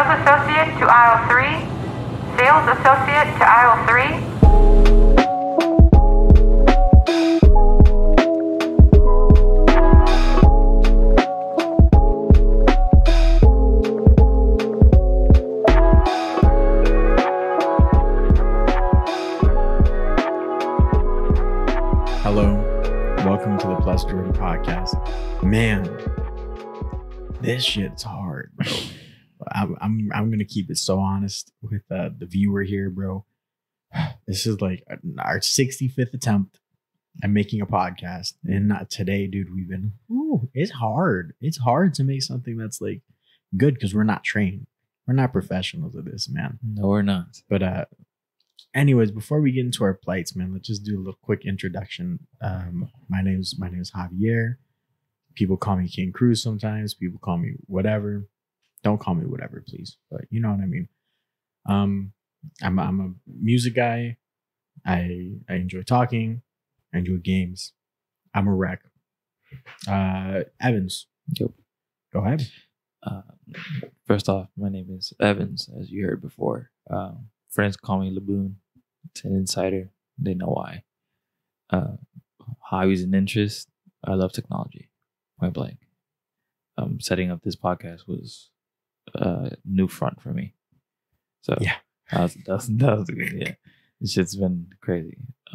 Sales associate to aisle 3. Sales associate to aisle 3. Hello, welcome to the Plus Jordan podcast. Man, this shit's hard, bro. I'm gonna keep it so honest with the viewer here, bro. This is like our 65th attempt at making a podcast, and not today, dude. It's hard. It's hard to make something that's like good because we're not trained. We're not professionals at this, man. No, we're not. But anyways, before we get into our plights, man, let's just do a little quick introduction. My name is Javier. People call me King Cruz sometimes. People call me whatever. Don't call me whatever, please. But you know what I mean. I'm a music guy. I enjoy talking. I enjoy games. I'm a wreck. Evans. Yep. Go ahead. First off, my name is Evans, as you heard before. Friends call me Laboon. It's an insider. They know why. Hobbies and interests. I love technology. Point blank. Setting up this podcast was a new front for me. So yeah, that was good. Yeah, this shit's been crazy.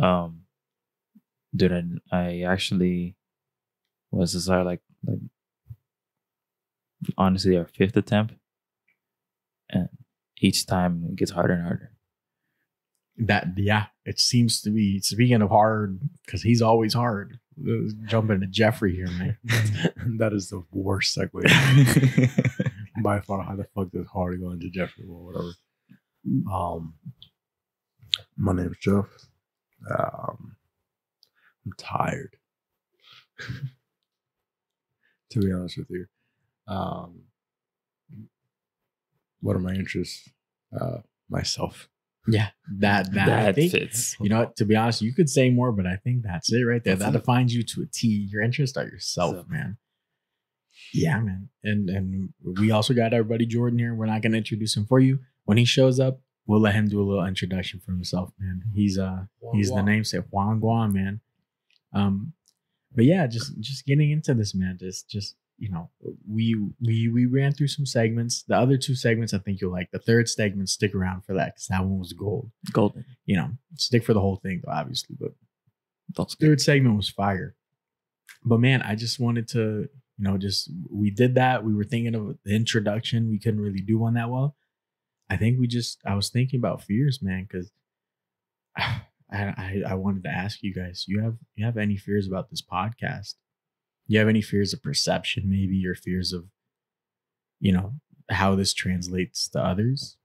Dude, I actually was like honestly our 5th attempt, and each time it gets harder and harder. It seems to be. Speaking of hard, because he's always hard. Jumping to Jeffrey here, man. That is the worst segue by far. How the fuck is hard going to Jeffrey or whatever? My name's Jeff. I'm tired. To be honest with you. What are my interests? Myself. Yeah, that I think fits. You know what? To be honest, you could say more, but I think that's it right there. That defines you to a T. Your interests are yourself, man. Yeah, man. And we also got our buddy Jordan here. We're not gonna introduce him for you. When he shows up, we'll let him do a little introduction for himself, man. He's the namesake Juan Guan, man. But yeah, just getting into this, man. Just you know, we ran through some segments. The other 2 segments I think you'll like. The 3rd segment, stick around for that because that one was golden. You know, stick for the whole thing though, obviously. But the 3rd segment was fire. But man, I just wanted to, you know, we did that. We were thinking of the introduction. We couldn't really do one that well. I think I was thinking about fears, man, because I wanted to ask you guys, you have any fears about this podcast? You have any fears of perception, maybe, or fears of, you know, how this translates to others?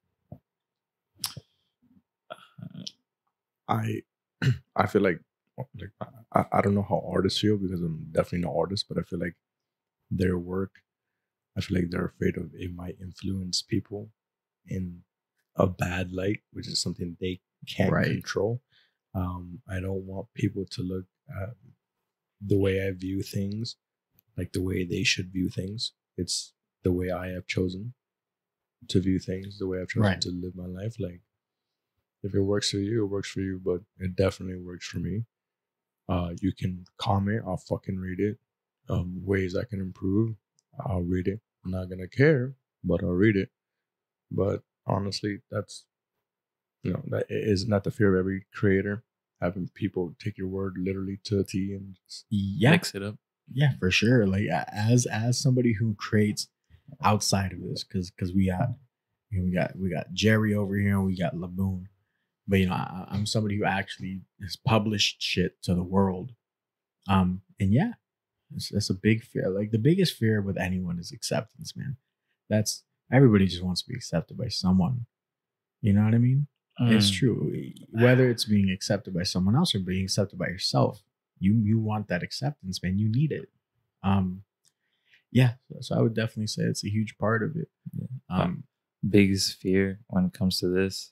I feel like I don't know how artists feel because I'm definitely not artist, but I feel like their work, I feel like they're afraid of it might influence people in a bad light, which is something they can't control. I don't want people to look at the way I view things like the way they should view things. It's the way I have chosen to view things, the way I've chosen to live my life. Like, if it works for you, it works for you, but it definitely works for me. You can comment, I'll fucking read it. Ways I can improve, I'll read it. I'm not gonna care, but I'll read it. But honestly, that's, you know, that is not the fear of every creator. Having people take your word literally to a T and just mix it up. Yeah, for sure. Like as somebody who creates outside of this, because we got Jerry over here and we got Laboon. But you know, I'm somebody who actually has published shit to the world. And yeah, that's a big fear. Like the biggest fear with anyone is acceptance, man. That's everybody just wants to be accepted by someone. You know what I mean? It's true. Whether it's being accepted by someone else or being accepted by yourself, you want that acceptance, man. You need it. Yeah. So I would definitely say it's a huge part of it. Biggest fear when it comes to this,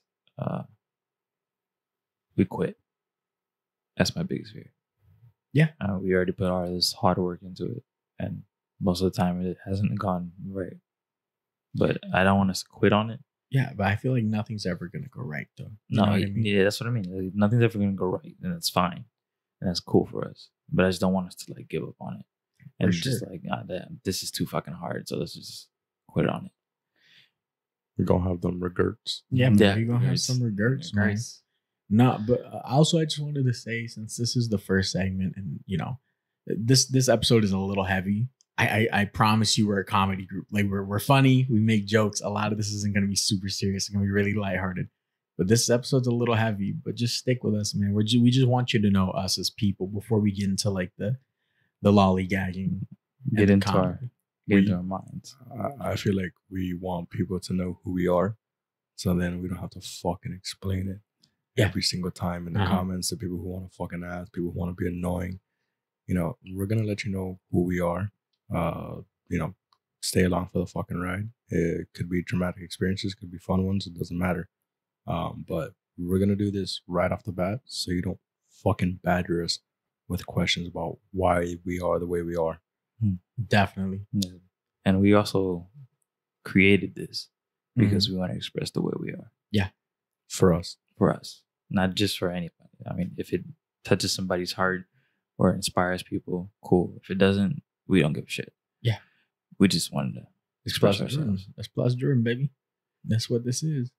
we quit. That's my biggest fear. Yeah. We already put all this hard work into it, and most of the time it hasn't gone right. but I don't want us to quit on it. Yeah, but I feel like nothing's ever gonna go right though. You No, know what I mean? yeah, that's what I mean. Like, nothing's ever gonna go right, and that's fine, and that's cool for us. But I just don't want us to like give up on it, and For just sure. like, God damn, this is too fucking hard. So let's just quit on it. We're gonna have them regrets. Yeah, man, Yeah, you're gonna have regrets. some regrets, man. Regrets. No, but also I just wanted to say, since this is the first segment, and you know, this episode is a little heavy. I promise you, we're a comedy group. Like we're funny. We make jokes. A lot of this isn't gonna be super serious. It's gonna be really lighthearted. But this episode's a little heavy. But just stick with us, man. We just want you to know us as people before we get into like the lollygagging. Get and the into our comedy. get into our minds. I feel like we want people to know who we are, so then we don't have to fucking explain it Yeah. every single time in the Uh-huh. comments to people who want to fucking ask, people who want to be annoying. You know, we're gonna let you know who we are. You know, stay along for the fucking ride. It could be traumatic experiences, could be fun ones. It doesn't matter. But we're gonna do this right off the bat, so you don't fucking badger us with questions about why we are the way we are. Definitely. Yeah. And we also created this Mm-hmm. because we want to express the way we are For us, for us, not just for anybody. I mean, if it touches somebody's heart or inspires people, cool. If it doesn't, we don't give a shit. Yeah. We just wanted to express Plus Jordan. ourselves. That's Plus Jordan, baby. That's what this is.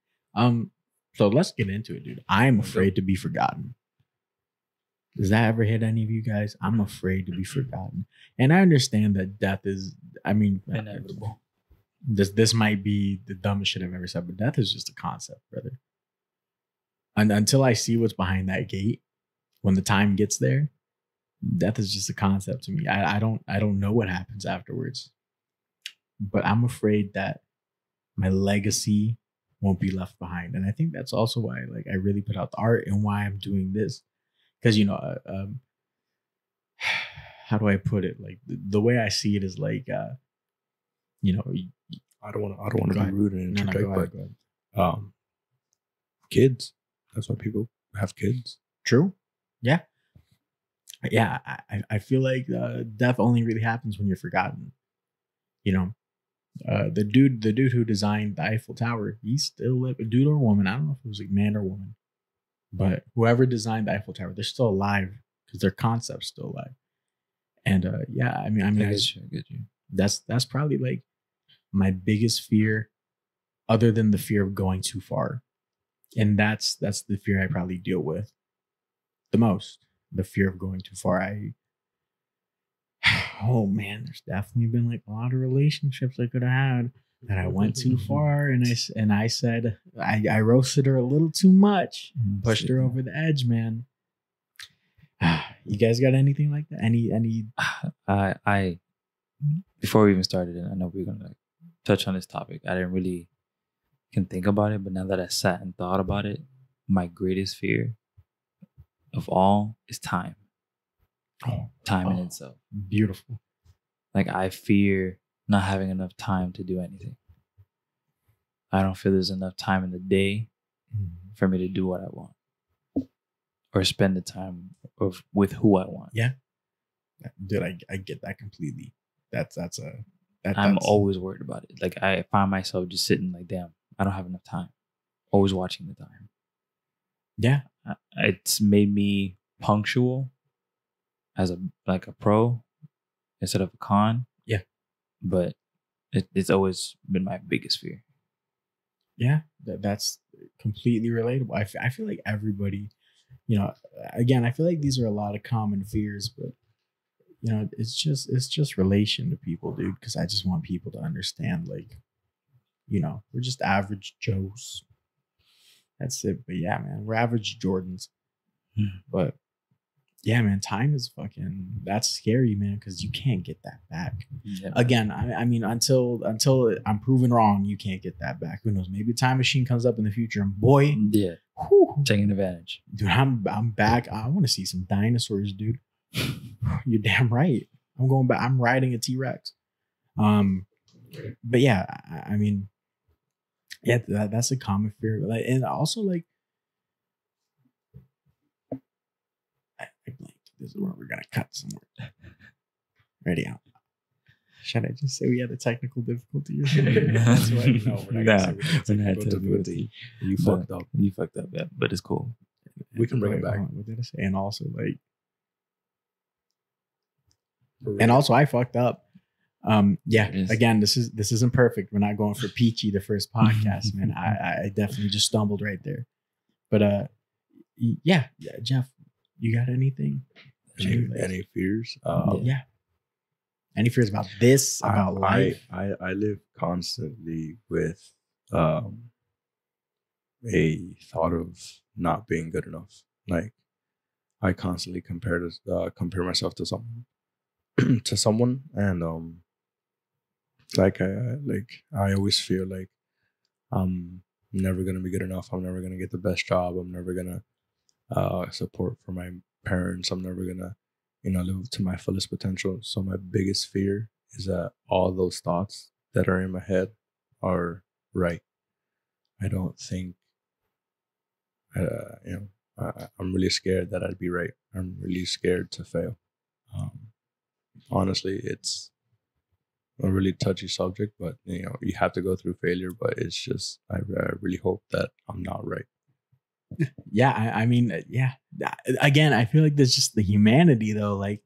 So let's get into it, dude. I'm afraid to be forgotten. Does that ever hit any of you guys? I'm afraid to be forgotten. And I understand that death is, I mean, Inevitable. this might be the dumbest shit I've ever said, but death is just a concept, brother. And until I see what's behind that gate, when the time gets there, death is just a concept to me. I don't know what happens afterwards. But I'm afraid that my legacy won't be left behind. And I think that's also why like I really put out the art and why I'm doing this. Because you know, how do I put it? Like the way I see it is like you know, I don't want to Go be ahead. rude and no, interject, go ahead, go ahead. but kids. That's why people have kids. True. Yeah. Yeah. I feel like death only really happens when you're forgotten. You know, the dude who designed the Eiffel Tower, he's still a dude or woman. I don't know if it was like man or woman, but whoever designed the Eiffel Tower, they're still alive because their concept's still alive. And yeah, I mean, I get you. that's probably like my biggest fear, other than the fear of going too far. And that's the fear I probably deal with the most. The fear of going too far. Oh man, there's definitely been like a lot of relationships I could have had that I went too far, and I said I roasted her a little too much, pushed her over the edge, man. You guys got anything like that? Any? I before we even started, and I know we're gonna touch on this topic. I didn't really can think about it, but now that I sat and thought about it, my greatest fear of all is time. Time in itself. Beautiful. Like I fear not having enough time to do anything. I don't feel there's enough time in the day for me to do what I want or spend the time with who I want. Yeah. Dude, I get that completely. I'm always worried about it. Like I find myself just sitting like, damn, I don't have enough time. Always watching the time. Yeah. It's made me punctual as a pro instead of a con. Yeah. But it's always been my biggest fear. Yeah, that's completely relatable. I feel like everybody, you know, again, I feel like these are a lot of common fears, but you know, it's just relation to people, dude. Because I just want people to understand, like, you know, we're just average Joes. That's it. But yeah, man, we're average Jordans. But yeah, man, time is that's scary, man, because you can't get that back. Yeah. Again, I mean, until I'm proven wrong, you can't get that back. Who knows? Maybe a time machine comes up in the future, and boy, Yeah. whew, Taking advantage. dude, I'm back. I want to see some dinosaurs, dude. You're damn right. I'm going back. I'm riding a T-Rex. But yeah, I mean, yeah, that's a common fear. Like, and also like, I blanked. This is where we're gonna cut somewhere. Ready out. Should I just say we had a technical difficulty or something? That's why. No, we're not gonna say we had Nah, technical difficulty. You But fucked up. You fucked up, yeah. But it's cool. We can bring it back. What did I say? And also, like, and also, I fucked up. Yeah. It is. Again, this isn't perfect. We're not going for peachy the first podcast, man. I definitely just stumbled right there. But yeah, Jeff, you got anything? Any fears? Yeah. Any fears about this? About life? I live constantly with a thought of not being good enough. Like I constantly compare myself to someone, and I always feel like I'm never gonna be good enough. I'm never gonna get the best job. I'm never gonna support for my parents. I'm never gonna live to my fullest potential. So my biggest fear is that all those thoughts that are in my head are right. I don't think, I'm really scared that I'd be right. I'm really scared to fail. Honestly, it's a really touchy subject, but you have to go through failure. But it's just, I really hope that I'm not right. Yeah, I mean, yeah. Again, I feel like there's just the humanity, though. Like,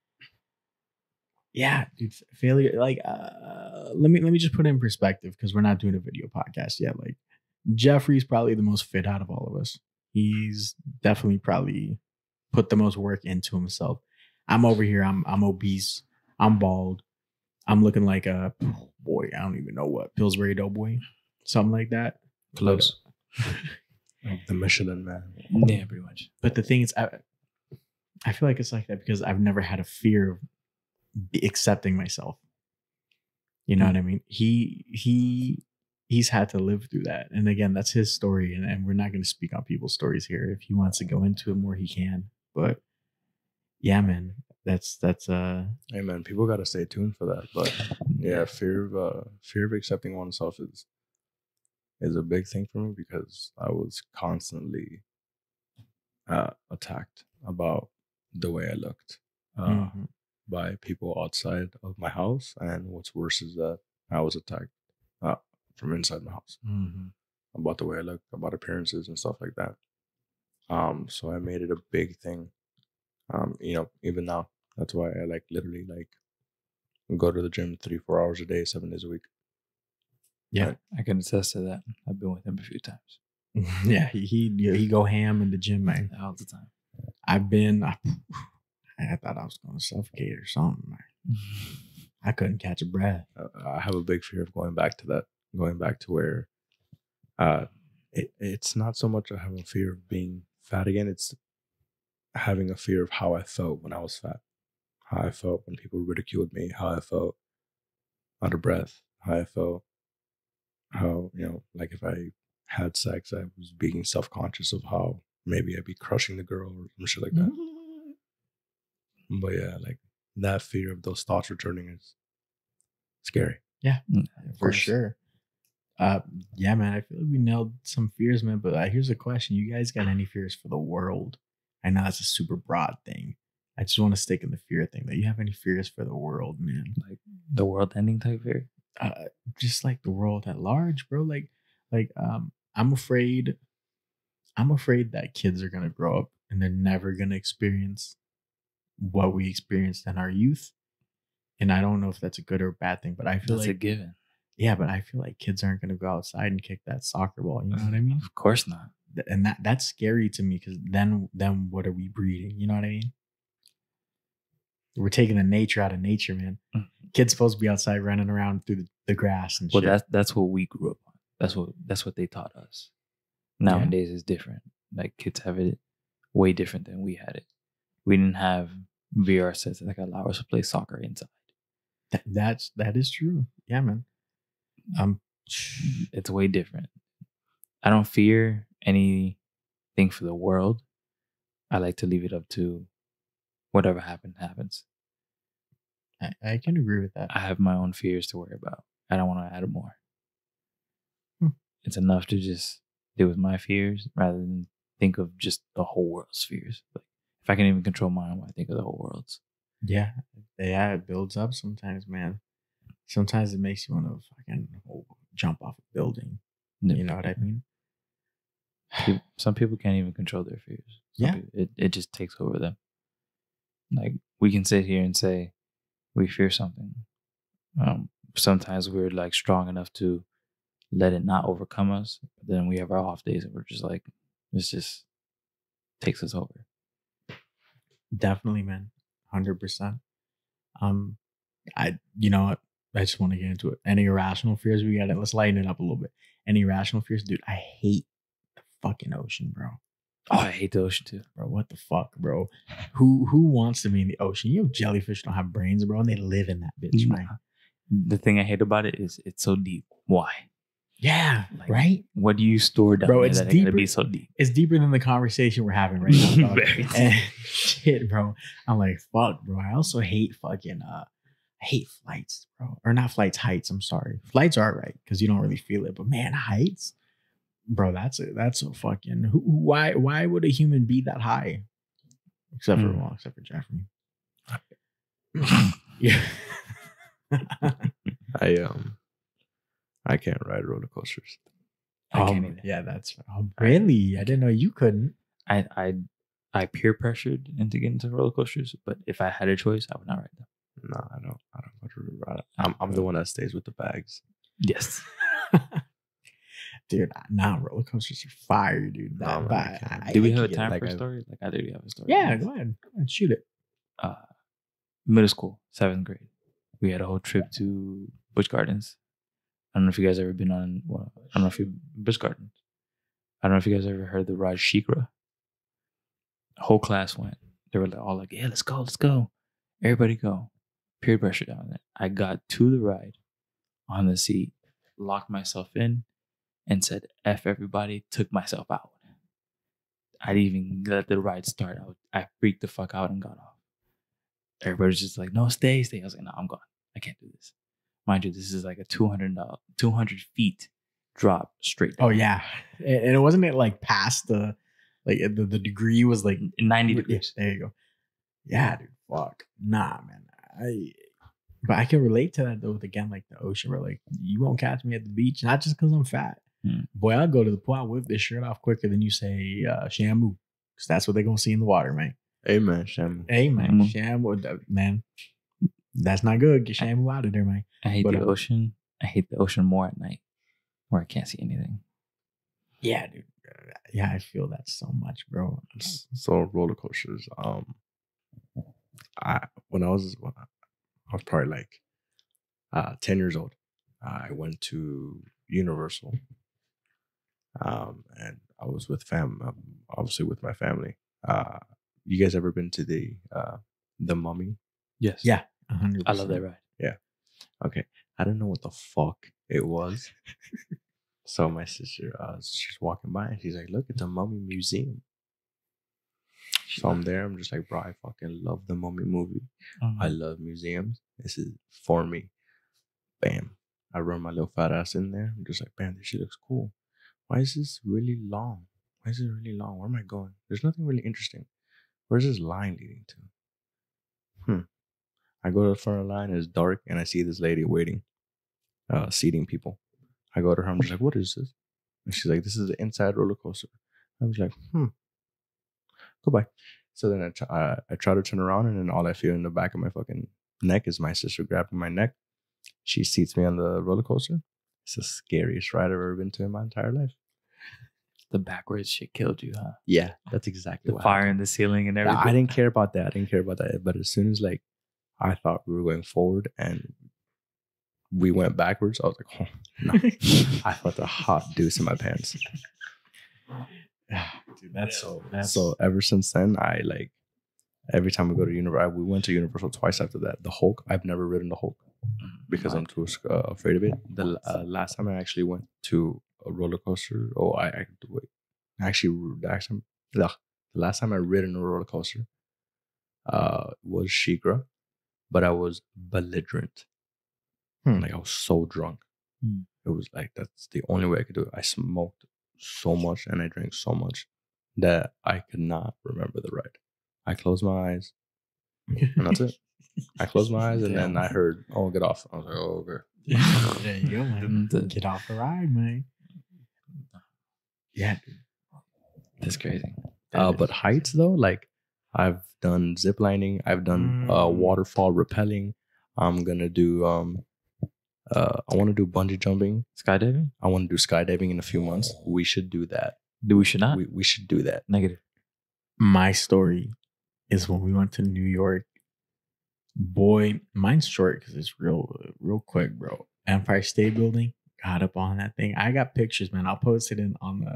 yeah, dude, failure. Like, let me just put it in perspective because we're not doing a video podcast yet. Like, Jeffrey's probably the most fit out of all of us. He's definitely probably put the most work into himself. I'm over here. I'm obese. I'm bald. I'm looking like a boy. I don't even know what Pillsbury Doughboy, something like that. Close. The Michelin Man. Yeah, pretty much. But the thing is, I feel like it's like that because I've never had a fear of accepting myself. You know what I mean? He's had to live through that. And again, that's his story. And we're not going to speak on people's stories here. If he wants to go into it more, he can. But yeah, man, that's hey man, people got to stay tuned for that. But yeah, fear of accepting oneself is a big thing for me because I was constantly attacked about the way I looked by people outside of my house. And what's worse is that I was attacked from inside my house about the way I looked, about appearances and stuff like that. So I made it a big thing. Even now, that's why I literally go to the gym 3-4 hours a day, 7 days a week. Yeah, I can attest to that. I've been with him a few times. Yeah, he go ham in the gym, man. All the time. I thought I was going to suffocate or something. Man. I couldn't catch a breath. I have a big fear of going back to that, going back to where it's not so much I have a fear of being fat again. It's having a fear of how I felt when I was fat, how I felt when people ridiculed me, how I felt out of breath, how I felt, how, like if I had sex, I was being self-conscious of how maybe I'd be crushing the girl or some shit like that. But yeah, like that fear of those thoughts returning is scary. Yeah, for course. sure. Yeah, man, I feel like we nailed some fears, man. But here's a question: you guys got any fears for the world? I know that's a super broad thing. I just want to stick in the fear thing. That you have any fears for the world, man? Like the world ending type fear? Just like the world at large, bro. I'm afraid that kids are gonna grow up and they're never gonna experience what we experienced in our youth. And I don't know if that's a good or bad thing, but I feel That's like a given. yeah, but I feel like kids aren't gonna go outside and kick that soccer ball. You know what I mean? Of course not. And that's scary to me because then what are we breeding? You know what I mean? We're taking the nature out of nature, man. Kids supposed to be outside running around through the grass and Well, shit. that's what we grew up on. That's what they taught us. Nowadays it's different. Like kids have it way different than we had it. We didn't have VR sets that allow us to play soccer inside. That is true. Yeah, man. It's way different. I don't fear anything for the world. I like to leave it up to whatever happens. I can agree with that. I have my own fears to worry about. I don't want to add more. Hmm. It's enough to just deal with my fears rather than think of just the whole world's fears. Like if I can even control mine, why think of the whole world's? Yeah, it builds up sometimes, man. sometimes it makes you want to fucking jump off a building. You know what I mean? Some people can't even control their fears. Yeah. It just takes over them. Like, we can sit here and say we fear something. Sometimes we're like strong enough to let it not overcome us. But then we have our off days and we're just like, this just takes us over. Definitely, man. 100%. You know what? I just want to get into it. Any irrational fears we got? Let's lighten it up a little bit. Any irrational fears, dude? I hate the fucking ocean, bro. Oh, I hate the ocean too, bro. What the fuck, bro? Who wants to be in the ocean? You know, jellyfish don't have brains, bro, and they live in that bitch, man. The thing I hate about it is it's so deep. Why? Yeah, like, right. What do you store down bro, there it's that deeper, gotta be so deep? It's deeper than the conversation we're having right now, dog. And shit, bro. I'm like, fuck, bro. I also hate fucking I hate flights, bro. Or not flights, heights. I'm sorry. Flights are right because you don't really feel it, but man, heights, bro. That's a fucking. Why would a human be that high? Except for Jeffrey. Yeah. I can't ride roller coasters. I can't either. Yeah, that's really. I didn't know you couldn't. I peer pressured into getting into roller coasters, but if I had a choice, I would not ride them. No, I don't want to ride it. I'm the one that stays with the bags. Yes. Dude, not roller coasters are fire, dude. Do we have a time for a story? Like, I do have a story. Yeah, go ahead. Shoot it. Middle school, 7th grade. We had a whole trip to Busch Gardens. I don't know if you guys ever been on. Well, I don't know if you Busch Gardens. I don't know if you guys ever heard the ride Sheikra. The whole class went. They were all like, "Yeah, let's go. Everybody go." Peer pressure down there. I got to the ride on the seat, locked myself in, and said, "F everybody." Took myself out. I didn't even let the ride start. I freaked the fuck out and got off. Everybody's just like, "No, stay." I was like, "No, I'm gone. I can't do this." Mind you, this is like a 200 feet drop straight down. Oh yeah, and it wasn't it like past the the degree was like 90 degrees. There you go. Yeah, dude. Fuck. Nah, man. But I can relate to that though. With again, like the ocean, where like you won't catch me at the beach, not just because I'm fat. Boy, I'll go to the pool. I'll whip this shirt off quicker than you say Shamu, because that's what they're gonna see in the water, man. Amen, Shamu. Amen, Shamu, man. That's not good. Get Shamu out of there, man. I hate the ocean. I hate the ocean more at night, where I can't see anything. Yeah, dude. Yeah, I feel that so much, bro. So roller coasters. I was probably like 10 years old. I went to Universal, and I was with obviously with my family. You guys ever been to the Mummy? Yes. Yeah. 100%. I love that ride. Yeah. Okay. I don't know what the fuck it was. So my sister, she's walking by and she's like, "Look, it's a Mummy museum." So I'm there. I'm just like, bro, I fucking love the Mummy movie. I love museums. This is for me. Bam. I run my little fat ass in there. I'm just like, bam, this shit looks cool. Why is this really long? Where am I going? There's nothing really interesting. Where's this line leading to? I go to the front of the line, it's dark, and I see this lady waiting, seating people. I go to her, I'm just like, "What is this?" And she's like, "This is the inside roller coaster." I'm just like, goodbye. So then I try to turn around, and then all I feel in the back of my fucking neck is my sister grabbing my neck. She seats me on the roller coaster. It's the scariest ride I've ever been to in my entire life. The backwards shit killed you, huh? Yeah, that's exactly the fire in the ceiling and everything. I didn't care about that. But as soon as like I thought we were going forward and we went backwards, I was like, "Oh no!" I felt a hot deuce in my pants. Dude, so ever since then, I like every time we go to Universal. We went to Universal twice after that. The Hulk, I've never ridden the Hulk because I'm too afraid of it. The last time I actually went to a roller coaster, the last time I ridden a roller coaster was Sheikra, but I was belligerent. Like I was so drunk. It was like that's the only way I could do it. I smoked so much and I drank so much that I could not remember the ride. I closed my eyes and that's it. I closed my eyes and then I heard, "Oh, get off." I was like, "Oh, okay." There you go, man. Get off the ride, man. Yeah, dude. That's crazy. But heights though, like I've done zip lining, I've done waterfall rappelling. I'm gonna do I want to do bungee jumping. Skydiving? I want to do skydiving in a few months. We should do that. We should not. We should do that. Negative. My story is when we went to New York. Boy, mine's short because it's real quick, bro. Empire State Building, got up on that thing. I got pictures, man. I'll post it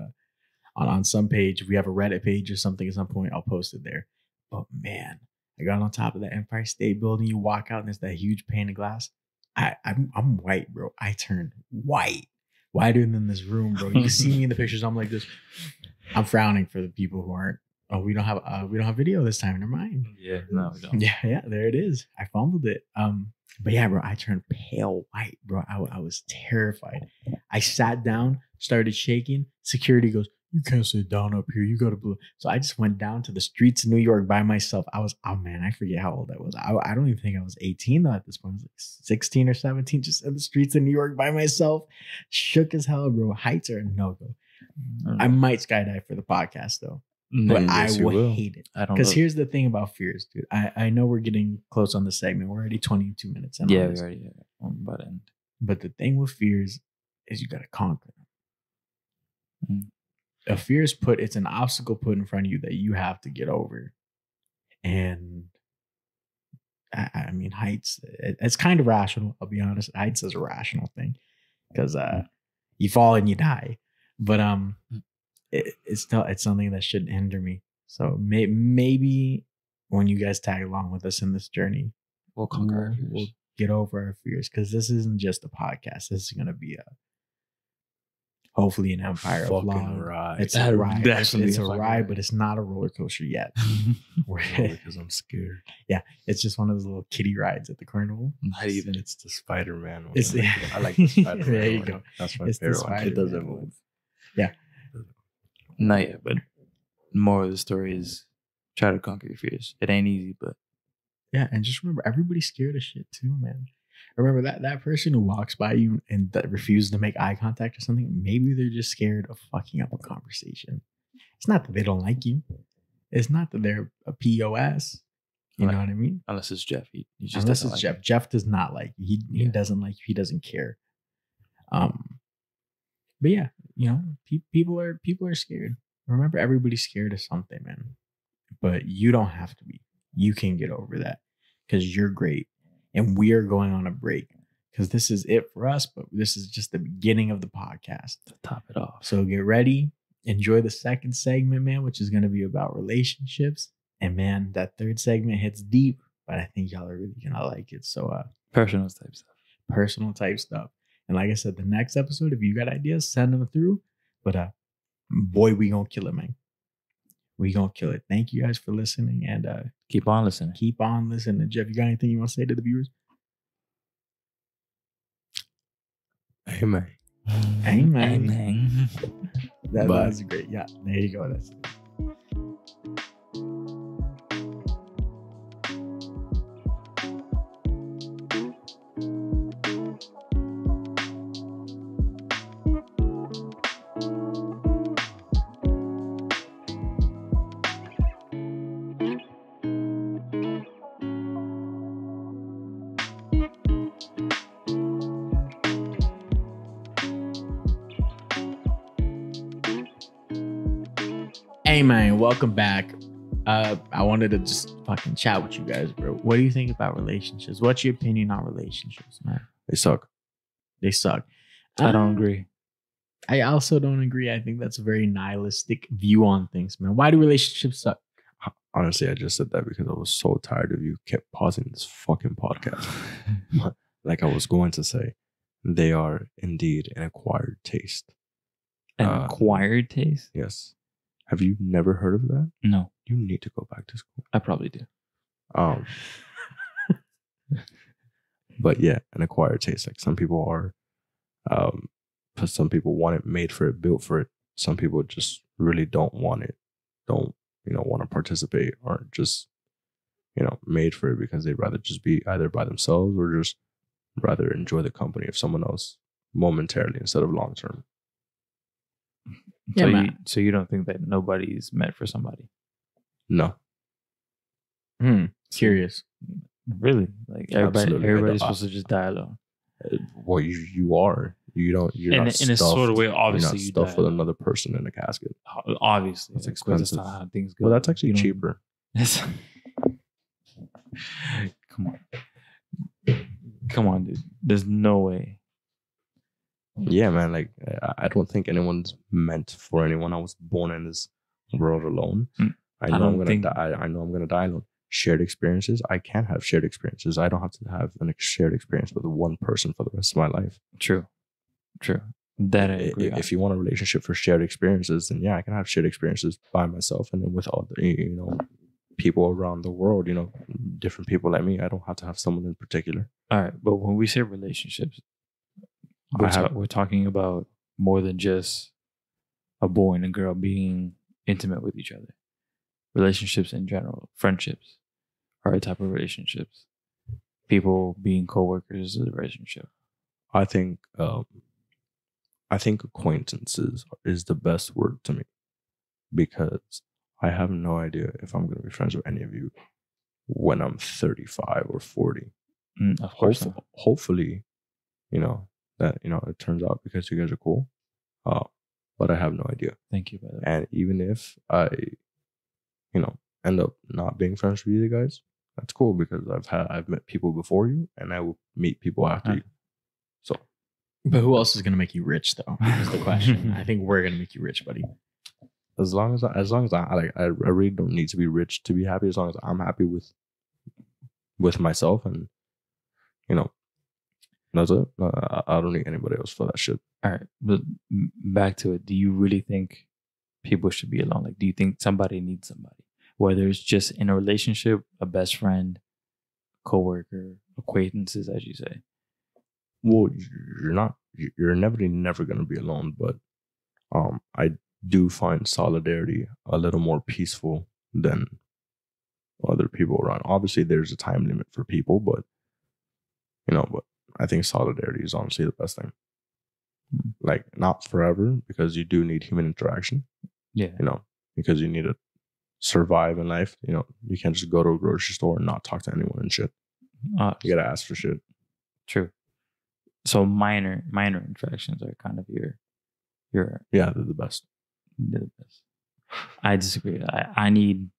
on some page. If we have a Reddit page or something at some point, I'll post it there. But man, I got on top of the Empire State Building. You walk out and there's that huge pane of glass. I'm white, bro. I turned whiter than this room, bro. You see me in the pictures. I'm like this. I'm frowning for the people who aren't. Oh, we don't have video this time. Never mind. Yeah, no, we don't. Yeah, there it is. I fumbled it. But yeah, bro, I turned pale white, bro. I was terrified. I sat down, started shaking. Security goes, "You can't sit down up here. You got to." So I just went down to the streets of New York by myself. Oh man, I forget how old I was. I don't even think I was 18 though at this point. I was like 16 or 17, just in the streets of New York by myself. Shook as hell, bro. Heights are a no-go. I might skydive for the podcast though. But Yes, I will hate it. I don't Because know. here's the thing about fears, dude. I know we're getting close on the segment. We're already 22 minutes in. Yeah, on we this. already about to end. But the thing with fears is you got to conquer them. Mm. A fear is it's an obstacle put in front of you that you have to get over. And I mean, heights, it's kind of rational. I'll be honest. Heights is a rational thing because you fall and you die. But it's something that shouldn't hinder me. So maybe when you guys tag along with us in this journey, We'll conquer our fears. we'll get over our fears because this isn't just a podcast. This is gonna be hopefully an empire of Fucking love. ride. It's a ride. definitely It's a a fucking ride, ride. but it's not a roller coaster yet. Because I'm scared. It's just one of those little kiddie rides at the carnival. Not even. It's the Spider-Man one. It's- I like the Spider-Man There you one. go. That's my It's the favorite one. It Spider-Man doesn't one. move. Not yet, but more of the story is try to conquer your fears. It ain't easy, but Yeah, and just remember, everybody's scared of shit too, man. Remember that person who walks by you and that refuses to make eye contact or something. Maybe they're just scared of fucking up a conversation. It's not that they don't like you. It's not that they're a POS. You know what I mean? unless it's Jeff, he just Unless doesn't it's like Jeff. Jeff does not like you. He Yeah. doesn't like you. He doesn't care. But yeah, people are scared. Remember, everybody's scared of something, man. But you don't have to be. You can get over that because you're great. And we are going on a break because this is it for us, but this is just the beginning of the podcast. to top it off. So get ready. Enjoy the second segment, man, which is going to be about relationships. And man, that third segment hits deep, but I think y'all are really going to like it. So Personal type stuff. personal type stuff. And like I said, the next episode, if you got ideas, send them through. But boy, we gonna kill it, man. We gonna kill it. Thank you guys for listening and Keep on listening. keep on listening. Jeff, you got anything you want to say to the viewers? Amen. Amen. Amen. That Bye. was great. Yeah, there you go. That's it. Hey man, welcome back. I wanted to just fucking chat with you guys, bro. What do you think about relationships? What's your opinion on relationships, man? They suck. They suck. I don't agree. I also don't agree. I think that's a very nihilistic view on things, man. Why do relationships suck? Honestly, I just said that because I was so tired of you kept pausing this fucking podcast. Like I was going to say, they are indeed an acquired taste. An Uh, acquired taste? Yes. Have you never heard of that? No, You need to go back to school. I probably do. But yeah, an acquired taste. Like some people are, some people want it, made for it, built for it. Some people just really don't want it. Don't want to participate or just, made for it because they'd rather just be either by themselves or just rather enjoy the company of someone else momentarily instead of long term. Yeah, So you don't think that nobody's meant for somebody? No. Curious. Really? Like Absolutely. everybody's supposed to just die alone. Well, you are. You're not In a sort of way, you're obviously not you stuffed die with alone. another person in a casket. Obviously, That's like, expensive. That's not how things go. Well, that's actually You don't- cheaper. Come on, dude. There's no way. Yeah, man. Like I don't think anyone's meant for anyone. I was born in this world alone. I know I'm gonna die. I know I'm gonna die alone. Shared experiences. I can have shared experiences. I don't have to have a shared experience with one person for the rest of my life. True. That I agree. If you want a relationship for shared experiences, then yeah, I can have shared experiences by myself and then with all the people around the world. Different people like me. I don't have to have someone in particular. All right, but when we say relationships, we're talking about more than just a boy and a girl being intimate with each other. Relationships in general, friendships are a type of relationships. People being coworkers is a relationship. I think acquaintances is the best word to me because I have no idea if I'm going to be friends with any of you when I'm 35 or 40. Of course not. Hopefully, that it turns out because you guys are cool. But I have no idea. Thank you, by the way. And even if I, end up not being friends with you guys, that's cool because I've met people before you, and I will meet people after you. So, but who else is gonna make you rich, though? Is the question. I think we're gonna make you rich, buddy. As long as I really don't need to be rich to be happy. As long as I'm happy with myself, and that's it. I don't need anybody else for that shit. All right, but back to it. Do you really think people should be alone? Like, do you think somebody needs somebody? Whether it's just in a relationship, a best friend, coworker, acquaintances, as you say. Well, you're never going to be alone, but I do find solidarity a little more peaceful than other people around. Obviously, there's a time limit for people, but but I think solidarity is honestly the best thing. Like, not forever, because you do need human interaction. Yeah. Because you need to survive in life. You can't just go to a grocery store and not talk to anyone and shit. You gotta ask for shit. True. So minor interactions are kind of your yeah, they're the best. I disagree. I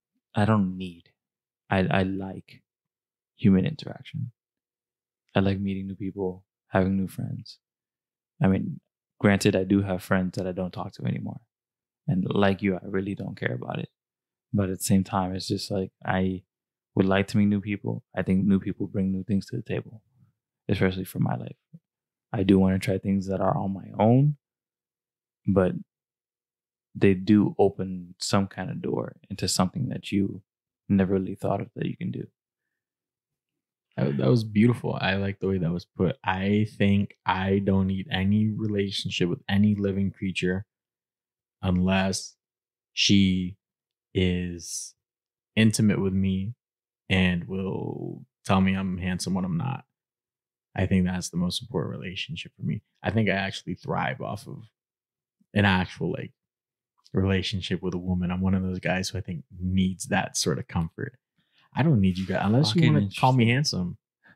like human interaction. I like meeting new people, having new friends. I mean, granted, I do have friends that I don't talk to anymore. And like you, I really don't care about it. But at the same time, it's just like I would like to meet new people. I think new people bring new things to the table, especially for my life. I do want to try things that are on my own, but they do open some kind of door into something that you never really thought of that you can do. That was beautiful. I like the way that was put. I think I don't need any relationship with any living creature unless she is intimate with me and will tell me I'm handsome when I'm not. I think that's the most important relationship for me. I think I actually thrive off of an actual relationship with a woman. I'm one of those guys who I think needs that sort of comfort. I don't need you guys unless you want to call me handsome.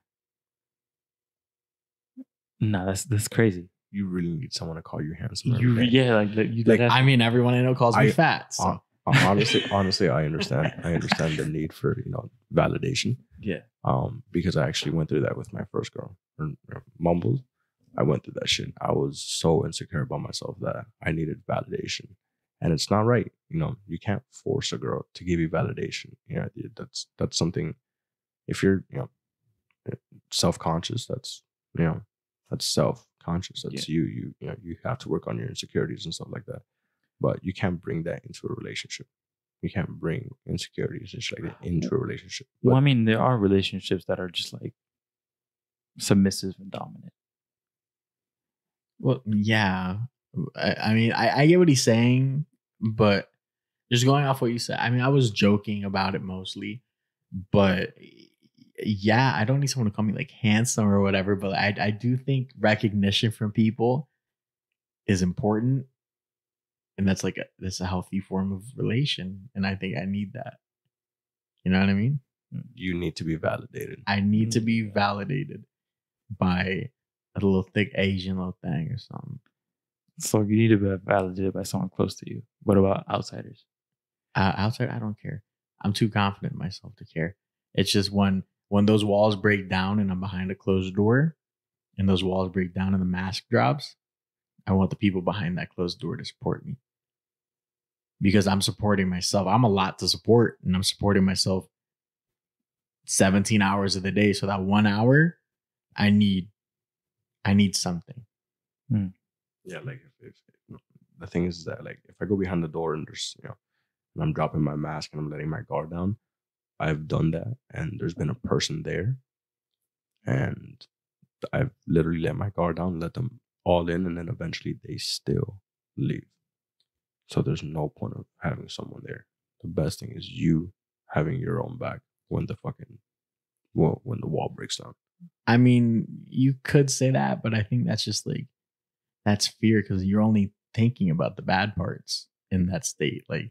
No, that's crazy. You really need someone to call you handsome. I mean, everyone I know calls me fat. So. Honestly, I understand. I understand the need for validation. Yeah. Because I actually went through that with my first girl, Mumbles. I went through that shit. I was so insecure about myself that I needed validation, and it's not right. You can't force a girl to give you validation. That's something. If you're self-conscious, that's self-conscious. That's you have to work on your insecurities and stuff like that. But you can't bring that into a relationship. You can't bring insecurities and shit like that into a relationship. But, well, I mean, there are relationships that are just like submissive and dominant. Well, yeah. I mean, I get what he's saying, but just going off what you said, I mean, I was joking about it mostly, But yeah, I don't need someone to call me like handsome or whatever. But I do think recognition from people is important, and that's a healthy form of relation. And I think I need that. You know what I mean? You need to be validated. I need to be validated by a little thick Asian little thing or something. So you need to be validated by someone close to you. What about outsiders? Outside, I don't care. I'm too confident in myself to care. It's just when those walls break down and I'm behind a closed door, and those walls break down and the mask drops, I want the people behind that closed door to support me. Because I'm supporting myself. I'm a lot to support, and I'm supporting myself 17 hours of the day. So that 1 hour, I need something. Yeah, like if the thing is that like if I go behind the door and there's and I'm dropping my mask and I'm letting my guard down, I've done that, and there's been a person there, and I've literally let my guard down, let them all in, and then eventually they still leave. So there's no point of having someone there. The best thing is you having your own back when the wall breaks down. I mean, you could say that, but I think that's just like, that's fear, because you're only thinking about the bad parts in that state. Like,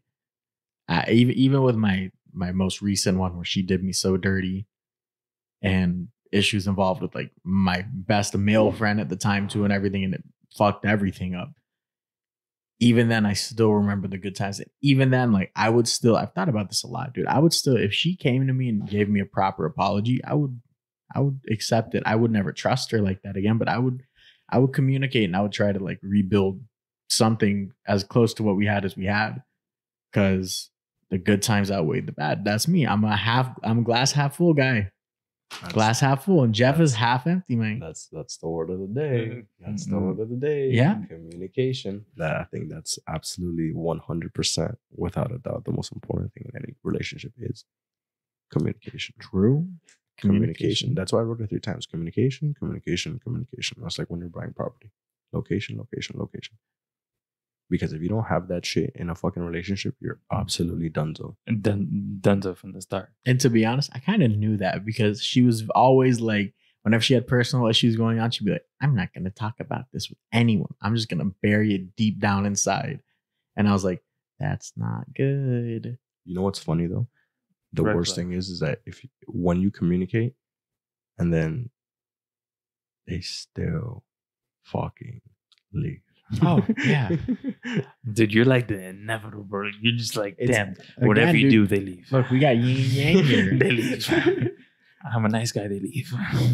even with my most recent one where she did me so dirty, and issues involved with like my best male friend at the time too, and everything, and it fucked everything up. Even then, I still remember the good times. And even then, like I've thought about this a lot, dude. I would still, if she came to me and gave me a proper apology, I would accept it. I would never trust her like that again, but I would communicate, and I would try to like rebuild something as close to what we had as we had, because the good times outweighed the bad. That's me. I'm a glass half full guy. Glass half full, and Jeff is half empty, man. That's the word of the day. That's the word of the day. Yeah. Communication. I think that's absolutely 100%, without a doubt, the most important thing in any relationship is communication. True. Communication. That's why I wrote it 3 times. Communication, communication, communication. That's like when you're buying property. Location, location, location. Because if you don't have that shit in a fucking relationship, you're absolutely donezo. Donezo from the start. And to be honest, I kind of knew that, because she was always like, whenever she had personal issues going on, she'd be like, I'm not going to talk about this with anyone. I'm just going to bury it deep down inside. And I was like, that's not good. You know what's funny though? The worst thing is that when you communicate and then they still fucking leave. Oh, yeah. Dude, you're like the inevitable. You're just like, damn, Again, whatever you dude, do, they leave. Look, we got yin and yang here. They leave. I'm a nice guy, they leave.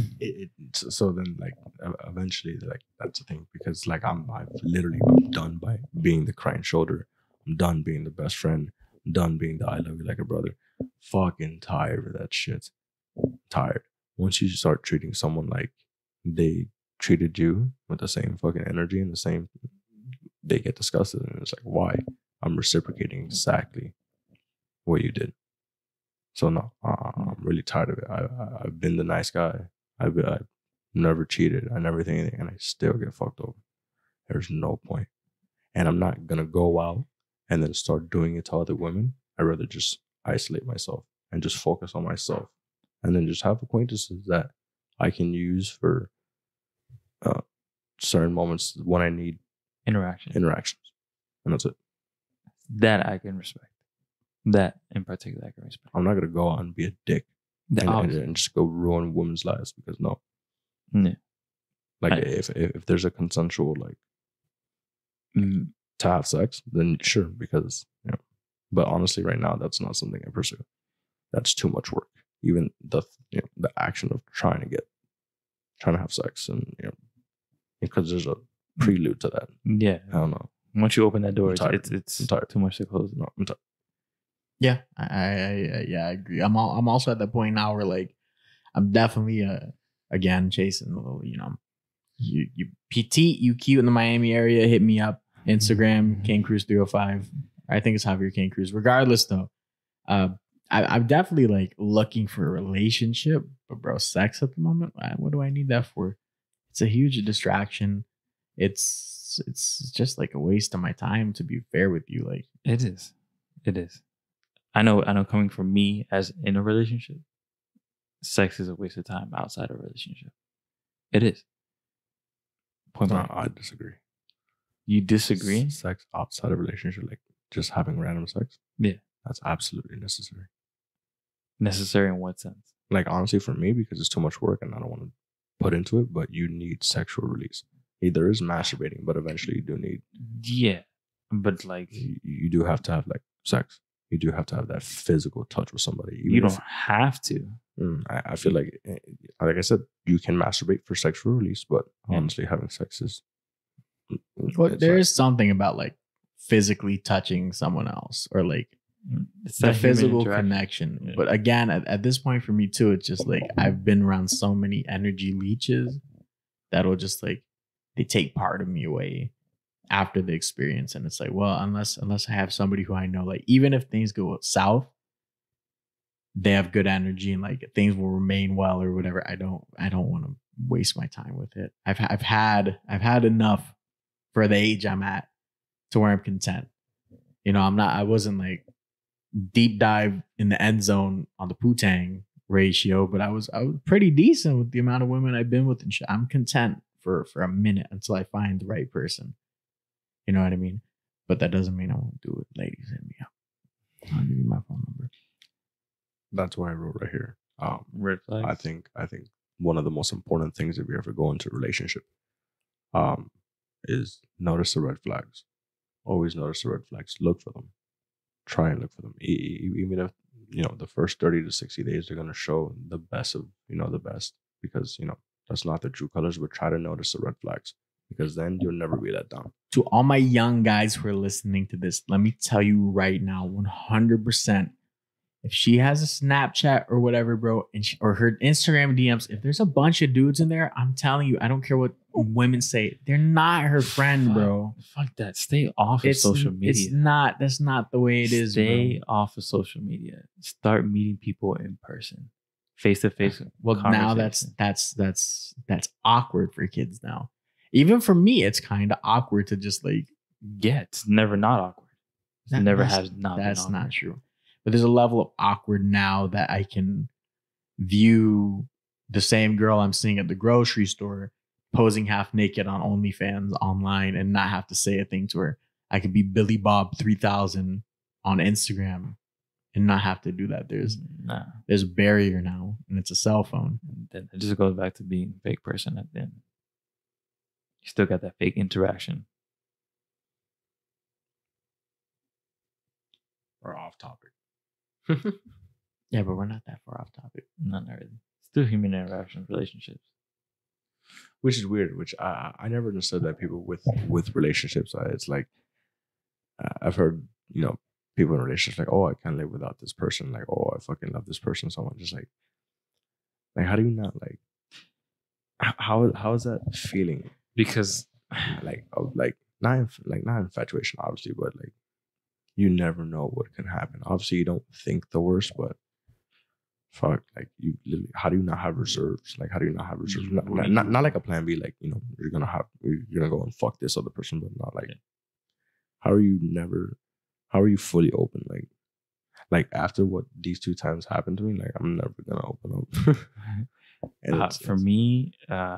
So then, like, eventually, like, that's the thing. Because, like, I'm done by being the crying shoulder. I'm done being the best friend. I'm done being the I love you like a brother. Fucking tired of that shit. Tired. Once you start treating someone like they treated you with the same fucking energy and the same, they get disgusted, and it's like, why? I'm reciprocating exactly what you did. So no, I'm really tired of it. I've been the nice guy. I've never cheated. I never did anything, and I still get fucked over. There's no point. And I'm not gonna go out and then start doing it to other women. I'd rather just isolate myself and just focus on myself, and then just have acquaintances that I can use for certain moments when I need interactions, and that's it. That I can respect. That in particular I can respect. I'm not gonna go out and be a dick and just go ruin women's lives, because no. Yeah. Like if there's a consensual like to have sex, then sure, because but honestly right now that's not something I pursue. That's too much work. Even the action of trying to have sex, and because there's a prelude to that. Yeah. I don't know. Once you open that door, it's tired. Too much to close. No, I'm tired. Yeah, I agree. I'm also at the point now where like I'm definitely again chasing a little, you petite, you cute in the Miami area, hit me up. Instagram, Kane Cruz 305. I think it's Javier Kane Cruz. Regardless though, I'm definitely like looking for a relationship, but bro, sex at the moment, what do I need that for? It's a huge distraction. It's just like a waste of my time, to be fair with you. Like it is. I know coming from me as in a relationship, sex is a waste of time outside of a relationship. It is. Point blank. I disagree. You disagree? Sex outside of relationship, like just having random sex. Yeah. That's absolutely necessary. Necessary in what sense? Like honestly, for me, because it's too much work and I don't want to put into it, but you need sexual release. There is masturbating, but eventually you do need. Yeah, but like you do have to have like sex. You do have to have that physical touch with somebody. You don't have to. I feel like I said, you can masturbate for sexual release, but honestly, having sex is. Well, there is something about like physically touching someone else or like it's the physical connection. Yeah. But again, at this point for me too, it's just like I've been around so many energy leeches that'll just like they take part of me away after the experience. And it's like, well, unless I have somebody who I know, like even if things go south, they have good energy and like things will remain well or whatever. I don't want to waste my time with it. I've had enough for the age I'm at to where I'm content. You know, I wasn't like deep dive in the end zone on the Putang ratio, but I was pretty decent with the amount of women I've been with and shit. I'm content for a minute until I find the right person. You know what I mean? But that doesn't mean I won't do it. Ladies, hit me up. I'll give you my phone number. That's why I wrote right here. Red flags. I think one of the most important things if you ever go into a relationship, is notice the red flags. Always notice the red flags. Look for them. Try and look for them. Even if the first 30 to 60 days they're gonna show the best of the best, because that's not their true colors. But try to notice the red flags, because then you'll never be let down. To all my young guys who are listening to this, let me tell you right now, 100%. If she has a Snapchat or whatever, bro, or her Instagram DMs, if there's a bunch of dudes in there, I'm telling you, I don't care what women say, they're not her friend, bro. Fuck that. Stay off of social media. That's not the way it is. Stay off of social media. Start meeting people in person, face to face. Well, now that's awkward for kids now. Even for me, it's kind of awkward to just like. Yeah, it's never not awkward. It never has not. That's not true. But there's a level of awkward now that I can view the same girl I'm seeing at the grocery store posing half naked on OnlyFans online and not have to say a thing to her. I could be Billy Bob 3000 on Instagram and not have to do that. There's a barrier now, and it's a cell phone. Then it just goes back to being a fake person at the end. You still got that fake interaction. Or off topic. Yeah, but we're not that far off topic. Not really. Still human interactions, relationships. Which is weird, which I never understood that people with relationships, it's like, I've heard, people in relationships like, oh, I can't live without this person. Like, oh, I fucking love this person. So I'm just like, how do you not like, how is that feeling? Because not infatuation, obviously, but like, you never know what can happen. Obviously, you don't think the worst, but fuck, like you literally, how do you not have reserves? Like, how do you not have reserves? Not like a plan B, like, you're gonna go and fuck this other person, but not like, how are you fully open? Like after what these 2 times happened to me, like I'm never gonna open up. And for me,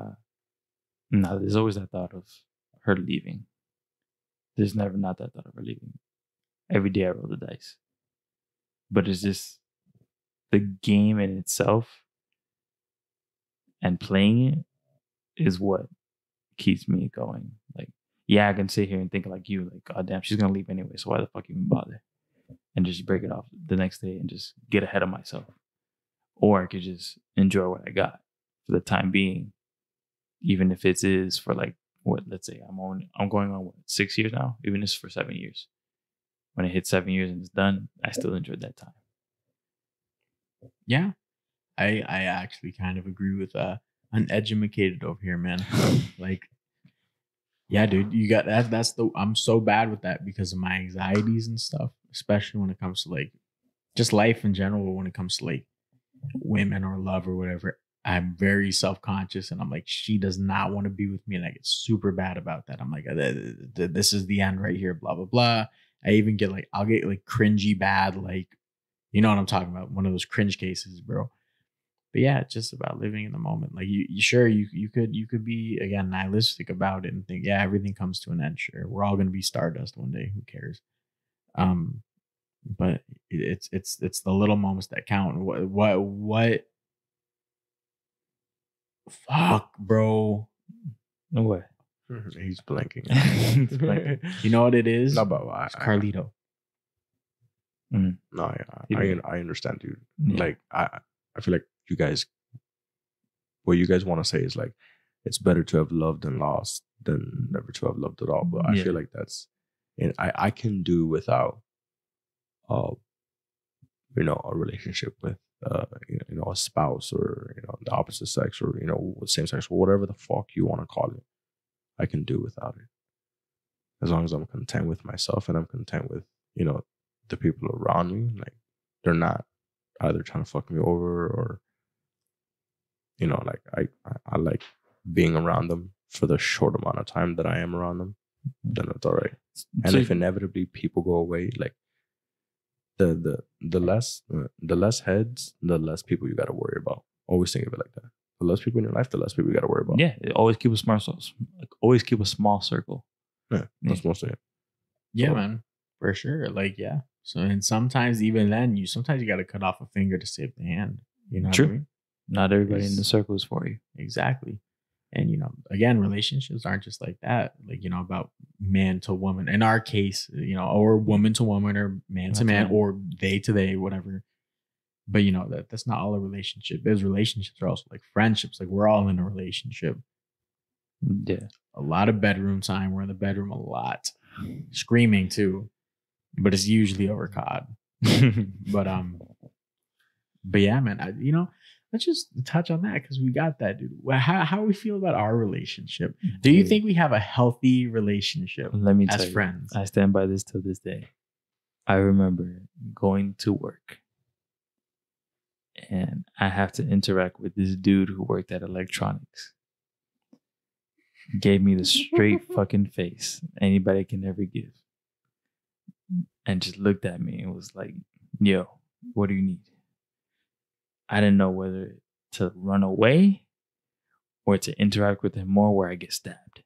no, there's always that thought of her leaving. There's never not that thought of her leaving. Every day I roll the dice. But it's just the game in itself and playing it is what keeps me going. Like, yeah, I can sit here and think like you, like, God damn, she's gonna leave anyway, so why the fuck even bother? And just break it off the next day and just get ahead of myself. Or I could just enjoy what I got for the time being, even if it is for like what, let's say I'm going on 6 years now, even if it's for 7 years. When it hits 7 years and it's done, I still enjoyed that time. Yeah, I actually kind of agree with uneducated over here, man. Like, yeah, dude, you got that. I'm so bad with that because of my anxieties and stuff, especially when it comes to like just life in general. When it comes to like women or love or whatever, I'm very self-conscious, and I'm like, she does not want to be with me, and I get super bad about that. I'm like, this is the end right here, blah blah blah. I even get like, I'll get like cringy bad like You know what I'm talking about? One of those cringe cases, bro. But yeah, it's just about living in the moment. Like you sure you could be again nihilistic about it and think, yeah, everything comes to an end. Sure, we're all gonna be stardust one day. Who cares? But it's the little moments that count. What? Fuck, bro. No way. He's blanking. You know what it is? No, but It's Carlito. No, I understand, dude. Yeah. Like I feel like you guys, what you guys want to say is like, it's better to have loved and lost than never to have loved at all. But I feel like that's, and I can do without, a relationship with, a spouse or the opposite sex or same sex or whatever the fuck you want to call it. I can do without it, as long as I'm content with myself and I'm content with the people around me. Like they're not either trying to fuck me over or like I like being around them for the short amount of time that I am around them. Then it's all right. And if inevitably people go away, like the less heads, the less people you got to worry about. Always think of it like that. The less people in your life, the less people you got to worry about. Yeah, always keep a always keep a small circle. Yeah, that's mostly it. Yeah, So- man, for sure. Like, yeah. So, and sometimes even then, sometimes you got to cut off a finger to save the hand. You know what True. I mean? Not everybody in the circle is for you. Exactly. And, again, relationships aren't just like that. Like, about man to woman. In our case, or woman to woman or man to man or they to they, whatever. But, that's not all a relationship is. Relationships are also like friendships. Like, we're all in a relationship. Yeah. A lot of bedroom time. We're in the bedroom a lot. Screaming, too. But it's usually over COD. But yeah, man. Let's just touch on that because we got that, dude. How we feel about our relationship? Do you think we have a healthy relationship Let me tell as you, friends? I stand by this till this day. I remember going to work and I have to interact with this dude who worked at electronics. Gave me the straight fucking face anybody can ever give. And just looked at me and was like, yo, what do you need? I didn't know whether to run away or to interact with him more where I get stabbed.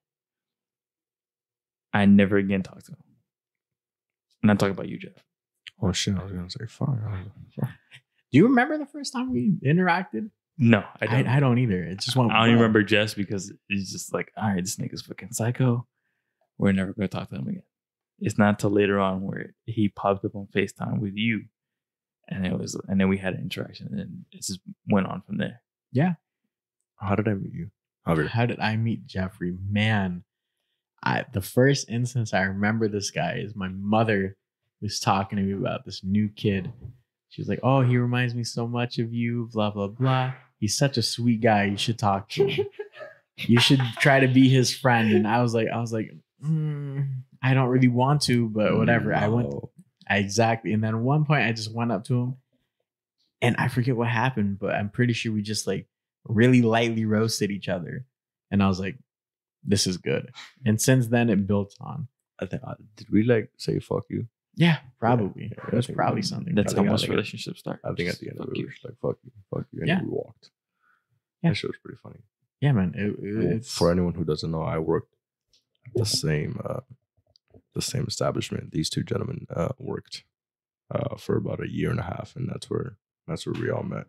I never again talked to him. And I'm talking about you, Jeff. Oh shit! I was gonna say fuck. Do you remember the first time we interacted? No, I don't. I don't either. It's just one. I don't remember Jess because it's just like, all right, this nigga's fucking psycho. We're never going to talk to him again. It's not till later on where he popped up on FaceTime with you. And then we had an interaction and it just went on from there. Yeah. How did I meet you? Javier. How did I meet Jeffrey? Man, the first instance I remember this guy is my mother was talking to me about this new kid. She was like, oh, he reminds me so much of you, blah, blah, blah. He's such a sweet guy. You should talk to him. You should try to be his friend. And I was like, I don't really want to, but whatever. No. I went exactly. And then at one point I just went up to him and I forget what happened, but I'm pretty sure we just like really lightly roasted each other. And I was like, this is good. And since then it built on. I think did we like say fuck you? Yeah, probably. Yeah, It was I think probably we- something. That's I how think- I most think- relationships start. I think at the end of Fuck it, you. we were just like fuck you, and Yeah. then we walked. Yeah. That shit was pretty funny. Yeah, man. It's For anyone who doesn't know, I worked at the same establishment. These two gentlemen worked for about a year and a half, and that's where we all met.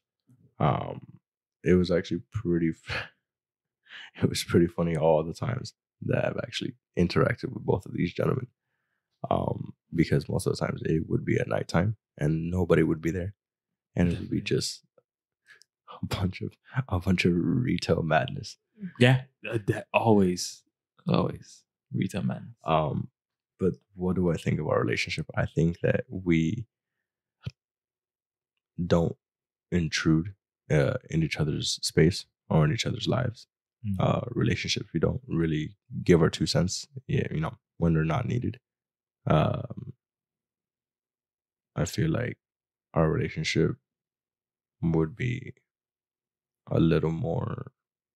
It was actually pretty. It was pretty funny all the times that I've actually interacted with both of these gentlemen. Because most of the times it would be at nighttime and nobody would be there, and it would be just a bunch of retail madness. yeah. That always retail man. But what do I think of our relationship? I think that we don't intrude in each other's space or in each other's lives. Relationships, we don't really give our 2 cents, when they're not needed. I feel like our relationship would be a little more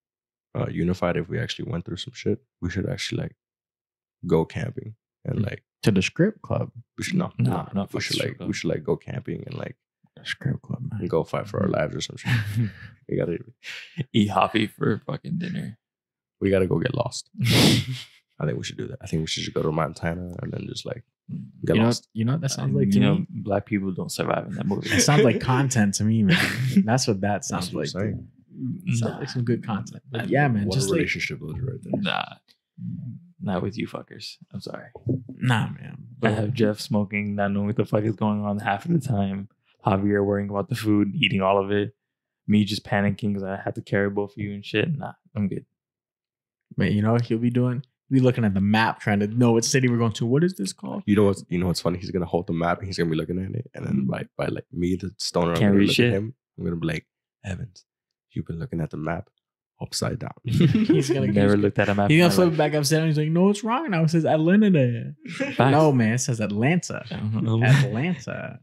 unified if we actually went through some shit. We should actually like go camping and like To the strip club. We should not. No, No, fuck we the should strip like club. we should like go camping and like Strip club, man. go fight for our lives or some shit. We Eat hoppy for fucking dinner. gotta go get lost. I think we should do that. I think we should just go to Montana and then just like get You know, lost. you know what that sounds like to you know, me? black people don't survive in that movie. It sounds like content to me, man. That's what that sounds That's what I'm like. saying. Sounds like some good content. But yeah, man. What Just a like, relationship was right there. Nah, not with you fuckers. I'm sorry. nah, man. I have Jeff smoking, not knowing what the fuck is going on half of the time. Javier worrying about the food, eating all of it. Me just panicking because I have to carry both of you and shit. Nah, I'm good. Man, you know what he'll be doing? He'll be looking at the map, trying to know what city we're going to. What is this called? You know what's funny? He's gonna hold the map and he's gonna be looking at it, and then by like me, the stoner, I'm Can't gonna read look shit. at him. I'm gonna be like, Evans, you've been looking at the map upside down. He's gonna Never looked at a map. He's in gonna my flip life. it back upside down. He's like, no, it's wrong now. It says Atlanta there. Facts. No, man, it says Atlanta. Atlanta.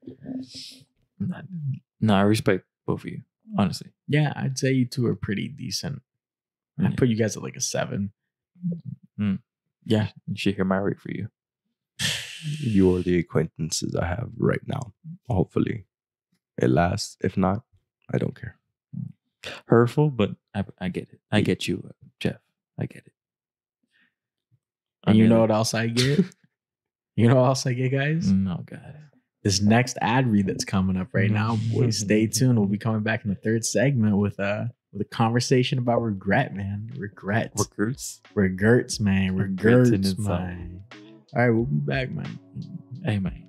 No, I respect both of you, honestly. Yeah, I'd say you two are pretty decent. I'd put you guys at like a 7. Yeah, you should hear my rate for you. You're the acquaintances I have right now. Hopefully, it lasts. If not, I don't care. Hurtful, but I get it. I get you, Jeff. I get it. And you know what else I get? You know what else I get, guys? No, God. This next ad read that's coming up right now, boys, stay tuned. We'll be coming back in the 3rd segment with a conversation about regret, man. Regrets. Recruits. Man. Regrets in Regrets, itself. man. All right, we'll be back, man. Hey, man.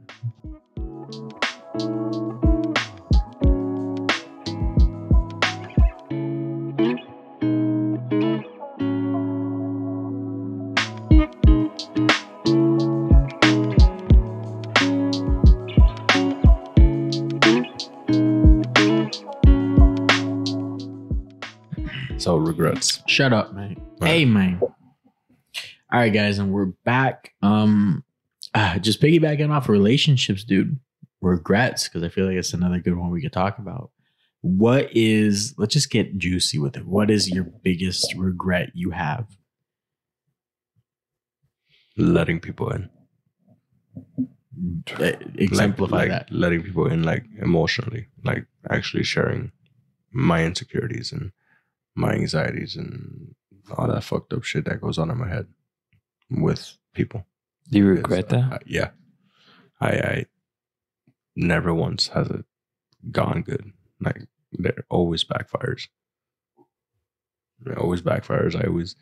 So regrets. Shut up, man. Right. Hey, man. All right, guys, and we're back. Just piggybacking off relationships, dude. Regrets, because I feel like it's another good one we could talk about. Let's just get juicy with it. What is your biggest regret you have? Letting people in. Exemplify like that. letting people in, like emotionally, like actually sharing my insecurities and my anxieties and all that fucked up shit that goes on in my head with people. Do you regret that? Yeah. I never once has it gone good. Like, it always backfires. It always backfires. I always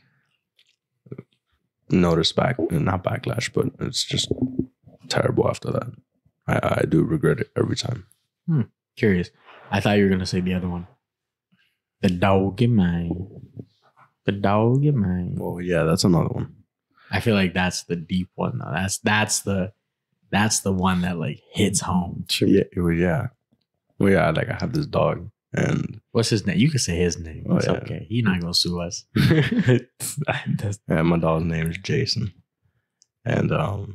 notice not backlash, but it's just terrible after that. I do regret it every time. Curious. I thought you were gonna say the other one. The dog in mine. The dog in mine. Well, yeah, that's another one. I feel like that's the deep one though. That's the one that like hits home. Yeah, well, yeah. Like, I have this dog, and What's his name? You can say his name. Oh, It's yeah. okay. He's not gonna sue us. my dog's name is Jason. And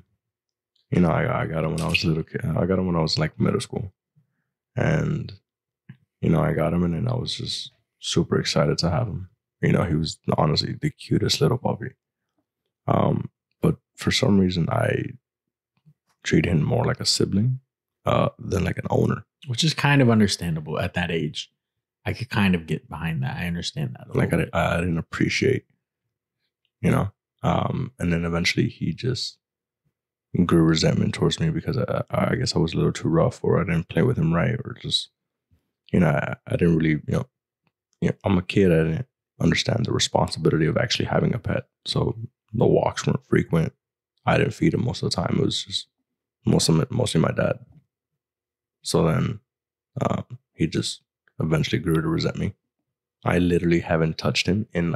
I got him when I was a little kid. I got him when I was like middle school, and I got him, and then I was just super excited to have him. He was honestly the cutest little puppy. But for some reason, I treat him more like a sibling than like an owner. Which is kind of understandable at that age. I could kind of get behind that. I understand that. Like, I didn't appreciate, and then eventually he just grew resentment towards me because I guess I was a little too rough, or I didn't play with him right, or just, I didn't really, I'm a kid. I didn't understand the responsibility of actually having a pet. So the walks weren't frequent. I didn't feed him most of the time. It was just mostly my dad. So then he just eventually grew to resent me. I literally haven't touched him in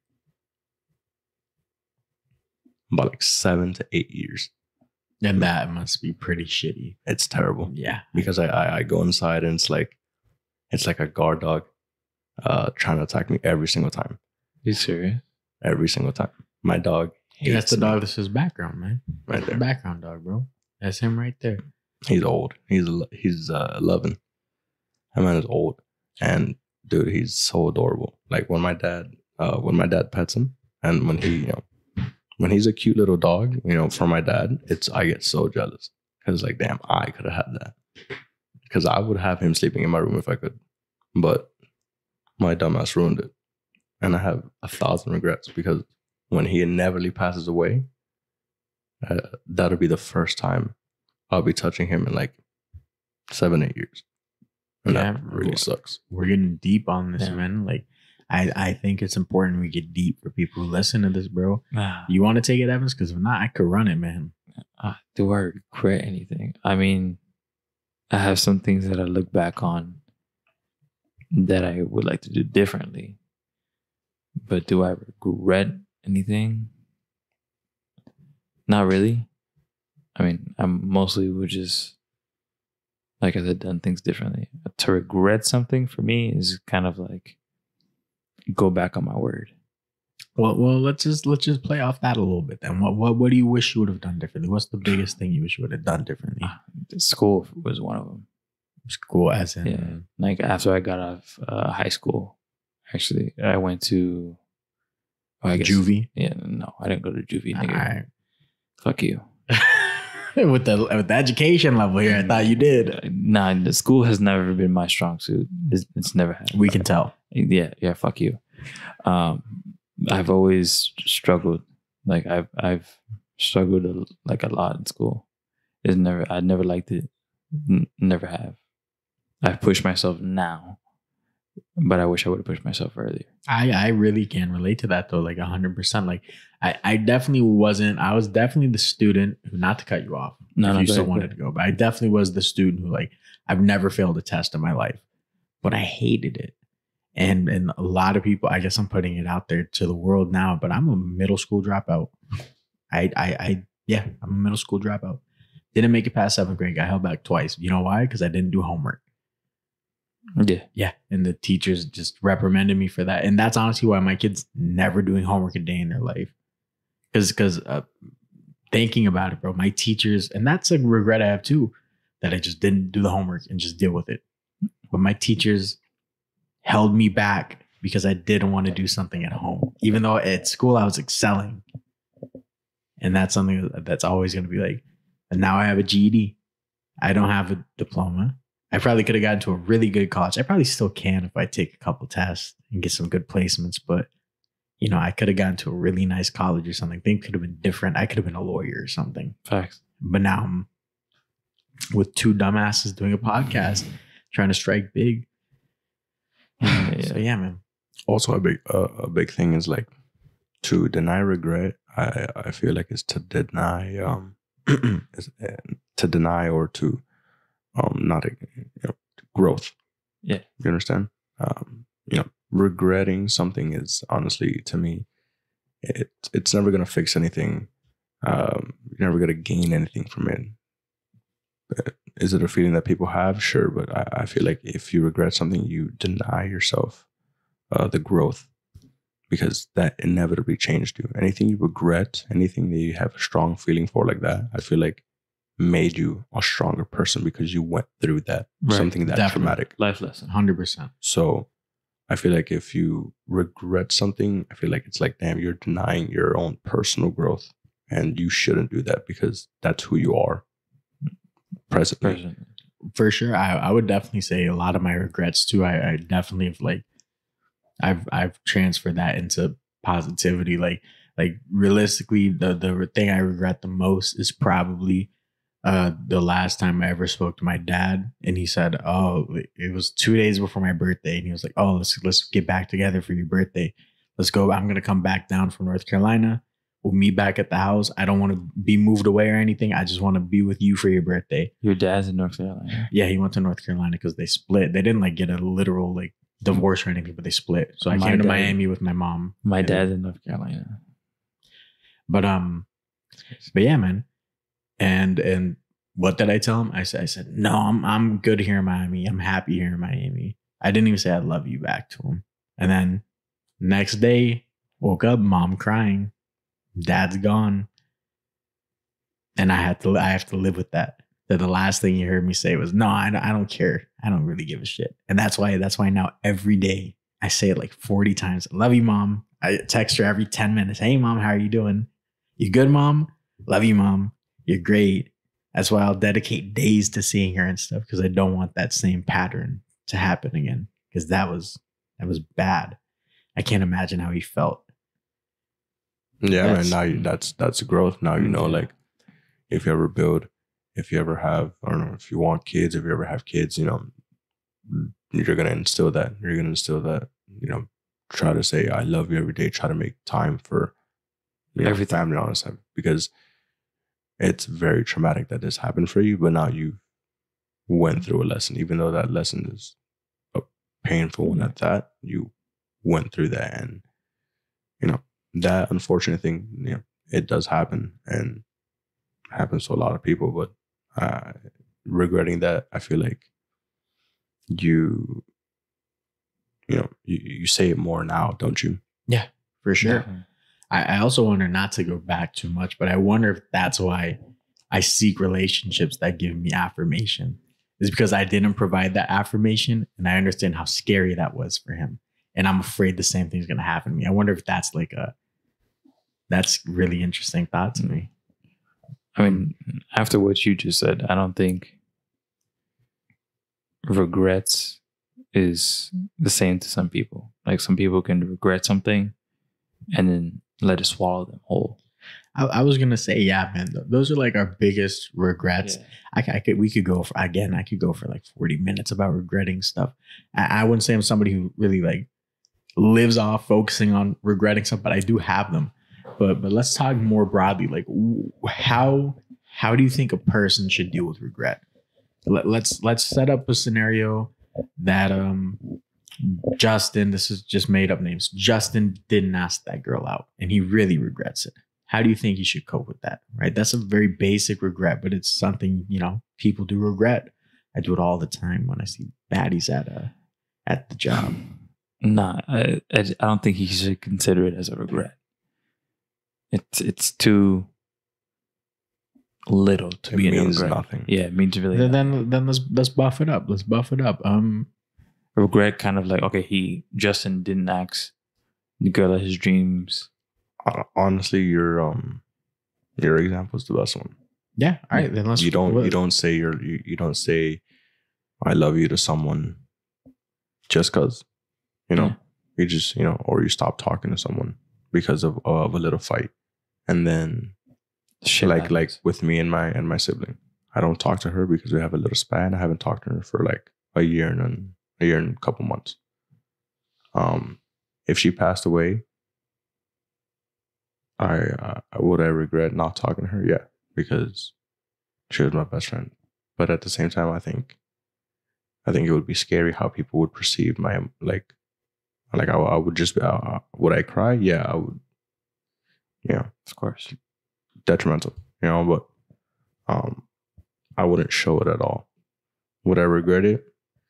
about 7 to 8 years. And that must be pretty shitty. It's terrible. Yeah. Because I go inside and it's like a guard dog trying to attack me every single time. You serious? Every single time. My dog hates That's the me. dog that's his background, man. Right That's the there. background dog, bro. That's him right there. He's old. He's 11. That man is old, and dude, he's so adorable. Like when my dad pets him, and when when he's a cute little dog, for my dad, I get so jealous because like, damn, I could have had that because I would have him sleeping in my room if I could, but my dumbass ruined it, and I have 1,000 regrets because when he inevitably passes away, that'll be the first time I'll be touching him in like 7-8 years, and that really sucks. We're getting deep on this, man. Like, I think it's important we get deep for people who listen to this, bro. You want to take it, Evans? Because if not, I could run it, man. Do I regret anything? I mean, I have some things that I look back on that I would like to do differently. But do I regret anything? Not really. I mean, I mostly would just, like I said, done things differently. To regret something for me is kind of like go back on my word. Well, let's just play off that a little bit then. What do you wish you would have done differently? What's the biggest thing you wish you would have done differently? School was one of them. School, as in, like after I got out of high school, actually, I went to juvie. Yeah, no, I didn't go to juvie. Nigga. Right. Fuck you. with the education level here, I thought you did. Nah, the school has never been my strong suit. It's never had. We can tell. Yeah. Fuck you. I've always struggled. Like I've struggled like a lot in school. I never liked it. Never have. I've pushed myself now, but I wish I would have pushed myself earlier. I really can relate to that though, like 100%. Like I definitely wasn't. I was definitely the student who, not to cut you off, if you still wanted to go, but I definitely was the student who, like, I've never failed a test in my life, but I hated it. And a lot of people, I guess I'm putting it out there to the world now, but I'm a middle school dropout. I'm a middle school dropout. Didn't make it past 7th grade. Got held back twice. You know why? Because I didn't do homework. Yeah. And the teachers just reprimanded me for that. And that's honestly why my kids never doing homework a day in their life. Because thinking about it, bro, my teachers, and that's a regret I have too, that I just didn't do the homework and just deal with it. But my teachers held me back because I didn't want to do something at home, even though at school I was excelling. And that's something that's always going to be like, and now I have a GED. I don't have a diploma. I probably could have gotten to a really good college. I probably still can if I take a couple tests and get some good placements. But, I could have gotten to a really nice college or something. Things could have been different. I could have been a lawyer or something. Facts. But now I'm with two dumbasses doing a podcast, trying to strike big. So yeah, man. Also, a big thing is like to deny regret. I feel like it's to deny or to not growth. Yeah, you understand. Regretting something is honestly, to me, it's never gonna fix anything. You're never gonna gain anything from it. But is it a feeling that people have? Sure, but I feel like if you regret something, you deny yourself the growth, because that inevitably changed you. Anything you regret, anything that you have a strong feeling for like that, I feel like made you a stronger person because you went through that, something that traumatic. Life lesson. 100%. So I feel like if you regret something, I feel like it's like, damn, you're denying your own personal growth, and you shouldn't do that because that's who you are presently. For sure. I would definitely say a lot of my regrets too. I definitely have I've transferred that into positivity. Like realistically, the thing I regret the most is probably the last time I ever spoke to my dad, and he said, "Oh, it was 2 days before my birthday," and he was like, "Oh, let's get back together for your birthday. Let's go. I'm gonna come back down from North Carolina. We'll meet back at the house. I don't want to be moved away or anything. I just want to be with you for your birthday." Your dad's in North Carolina? Yeah, he went to North Carolina because they split. They didn't get a literal divorce or anything, but they split. So I came to Miami with my mom. My dad's in North Carolina. But yeah, man. And what did I tell him? I said, no, I'm good here in Miami. I'm happy here in Miami. I didn't even say I love you back to him. And then next day, woke up, mom crying. Dad's gone. And I have to live with that. That the last thing you heard me say was, no, I don't care. I don't really give a shit. And that's why now every day I say it 40 times. I love you, mom. I text her every 10 minutes. Hey, mom, how are you doing? You good, mom? Love you, mom. You're great. That's why I'll dedicate days to seeing her and stuff, because I don't want that same pattern to happen again. Because that was bad. I can't imagine how he felt. Yeah, man. Now that's growth. Now you know, like, if you ever have, I don't know, if you want kids, if you ever have kids, you know, you're gonna instill that. You're gonna instill that. You know, try to say I love you every day. Try to make time for every family on this, because it's very traumatic that this happened for you. But now you went through a lesson, even though that lesson is a painful one at that. You went through that, and you know that unfortunate thing. You know, it does happen, and happens to a lot of people. But regretting that, I feel like you say it more now, don't you? Yeah, for sure. Yeah. I also wonder, not to go back too much, but I wonder if that's why I seek relationships that give me affirmation. It's because I didn't provide that affirmation, and I understand how scary that was for him. And I'm afraid the same thing's going to happen to me. I wonder if that's that's really interesting thought to me. I mean, after what you just said, I don't think regrets is the same to some people. Like, some people can regret something and then let it swallow them whole. I was gonna say, yeah, man. Those are like our biggest regrets. Yeah. I could go for like 40 minutes about regretting stuff. I wouldn't say I'm somebody who really like lives off focusing on regretting stuff, but I do have them. But let's talk more broadly. Like, how do you think a person should deal with regret? Let's set up a scenario that Justin, this is just made up names. Justin didn't ask that girl out, and he really regrets it. How do you think he should cope with that? Right? That's a very basic regret, but it's something, you know, people do regret. I do it all the time when I see baddies at the job. Nah, I don't think he should consider it as a regret. It's too little to be a regret. Nothing. Yeah, it means really Then let's buff it up. Let's buff it up. regret kind of like, okay, Justin didn't ask the girl of his dreams. Honestly, your example is the best one. Yeah. All right. Then let's. You don't say I love you to someone just because, you know, you just, you know, or you stop talking to someone because of a little fight, and then Shit like happens. with me and my sibling, I don't talk to her because we have a little span. I haven't talked to her for like a year and a couple months. If she passed away, would I regret not talking to her? Yeah, because she was my best friend. But at the same time, I think it would be scary how people would perceive my I would just would I cry? Yeah, I would. Yeah, Of course. detrimental, you know. But I wouldn't show it at all. Would I regret it?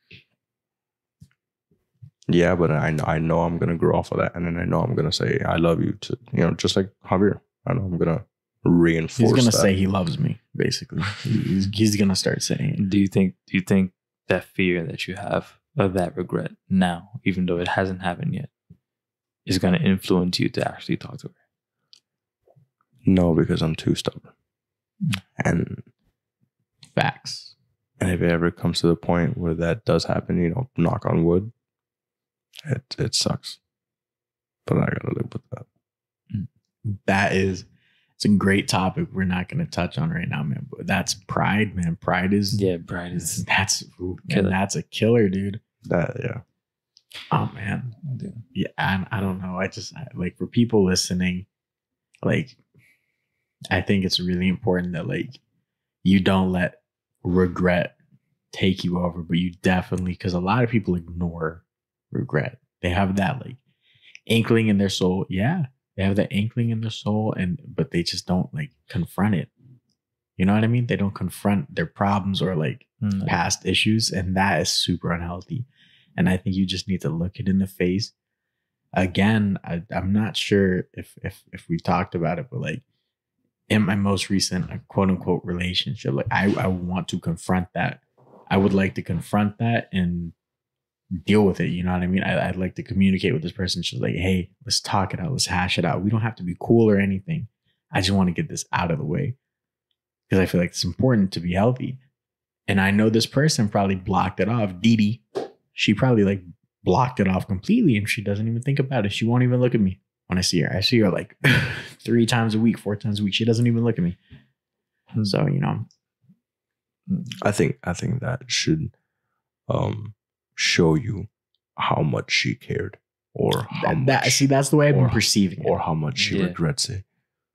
Yeah, but I know I'm gonna grow off of that, and then I know I'm gonna say I love you to, you know, just like Javier. I know I'm gonna reinforce. He's gonna that. say he loves me. Basically, he's gonna start saying it. Do you think that fear that you have of that regret now, even though it hasn't happened yet, is going to influence you to actually talk to her? No, because I'm too stubborn. And Facts. if it ever comes to the point where that does happen, you know, knock on wood, it sucks. But I gotta live with that. It's a great topic we're not going to touch on right now, man. But that's pride, man. Pride is Pride is that's killer. that's a killer, dude. Yeah. Oh man, yeah. I don't know. Like, for people listening, like, I think it's really important that, like, you don't let regret take you over, but you definitely, because a lot of people ignore regret. They have that like inkling in their soul. Yeah, they have that inkling in their soul, but they just don't like confront it. You know what I mean? They don't confront their problems or like past issues, and that is super unhealthy. And I think you just need to look it in the face. Again, I'm not sure if we talked about it, but like in my most recent quote unquote relationship, like I want to confront that. I would like to confront that and deal with it. You know what I mean? I'd like to communicate with this person. She's like, hey, let's talk it out. Let's hash it out. We don't have to be cool or anything. I just want to get this out of the way because I feel like it's important to be healthy. And I know this person probably blocked it off. Dee, she probably like blocked it off completely and she doesn't even think about it. She won't even look at me when I see her. I see her like 3 times a week, 4 times a week. She doesn't even look at me. So, you know, I think that should show you how much she cared, or how much, that's the way I've been or- perceiving it. or how much she Yeah. regrets it.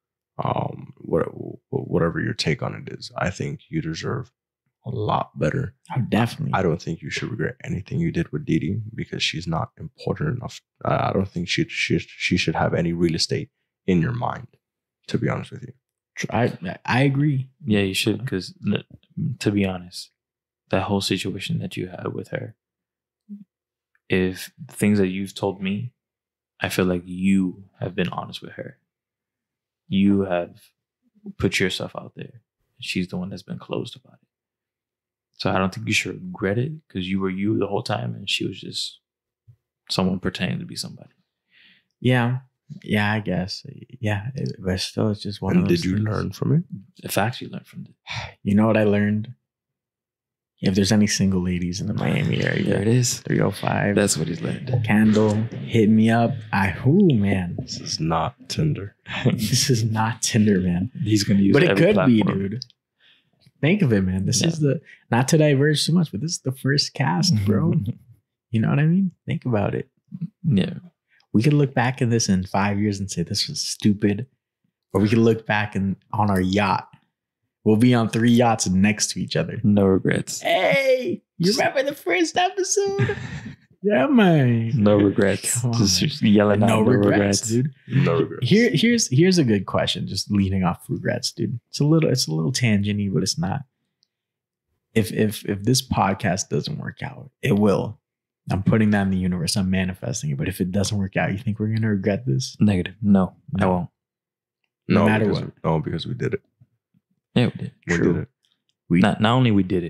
Whatever your take on it is, I think you deserve a lot better. Oh, definitely. I don't think you should regret anything you did with Didi because she's not important enough. I don't think she should have any real estate in your mind, to be honest with you. I agree. Yeah, you should, because to be honest, that whole situation that you had with her, if things that you've told me, I feel like you have been honest with her. You have put yourself out there. She's the one that's been closed about it. So I don't think you should regret it because you were you the whole time and she was just someone pretending to be somebody. Yeah. Yeah, I guess. Yeah. But still, it's just one And of those did you things. learn from it? The facts you learned from it. You know what I learned? If there's any single ladies in the Miami area, There it is. 305. That's what he's learned. Candle, hit me up. Man. This is not Tinder. This is not Tinder, man. He's going to use But it every could be, platform. dude. Think of it, man. This Yeah. is not to diverge too much, but this is the first cast, bro. You know what I mean? Think about it. Yeah. We could look back at this in 5 years and say this was stupid. Or we could look back on our yacht. We'll be on 3 yachts next to each other. No regrets. Hey, you remember the first episode? Yeah, man. No regrets. Come on, Just yelling out No regrets, dude. No regrets. Here's a good question. Just leading off regrets, dude. It's a little tangenty, but it's not. If this podcast doesn't work out, it will. I'm putting that in the universe. I'm manifesting it. But if it doesn't work out, you think we're gonna regret this? Negative. No, I No. won't. No matter because what. No, because we did it. Yeah, we did. We True. did it. We Not only we did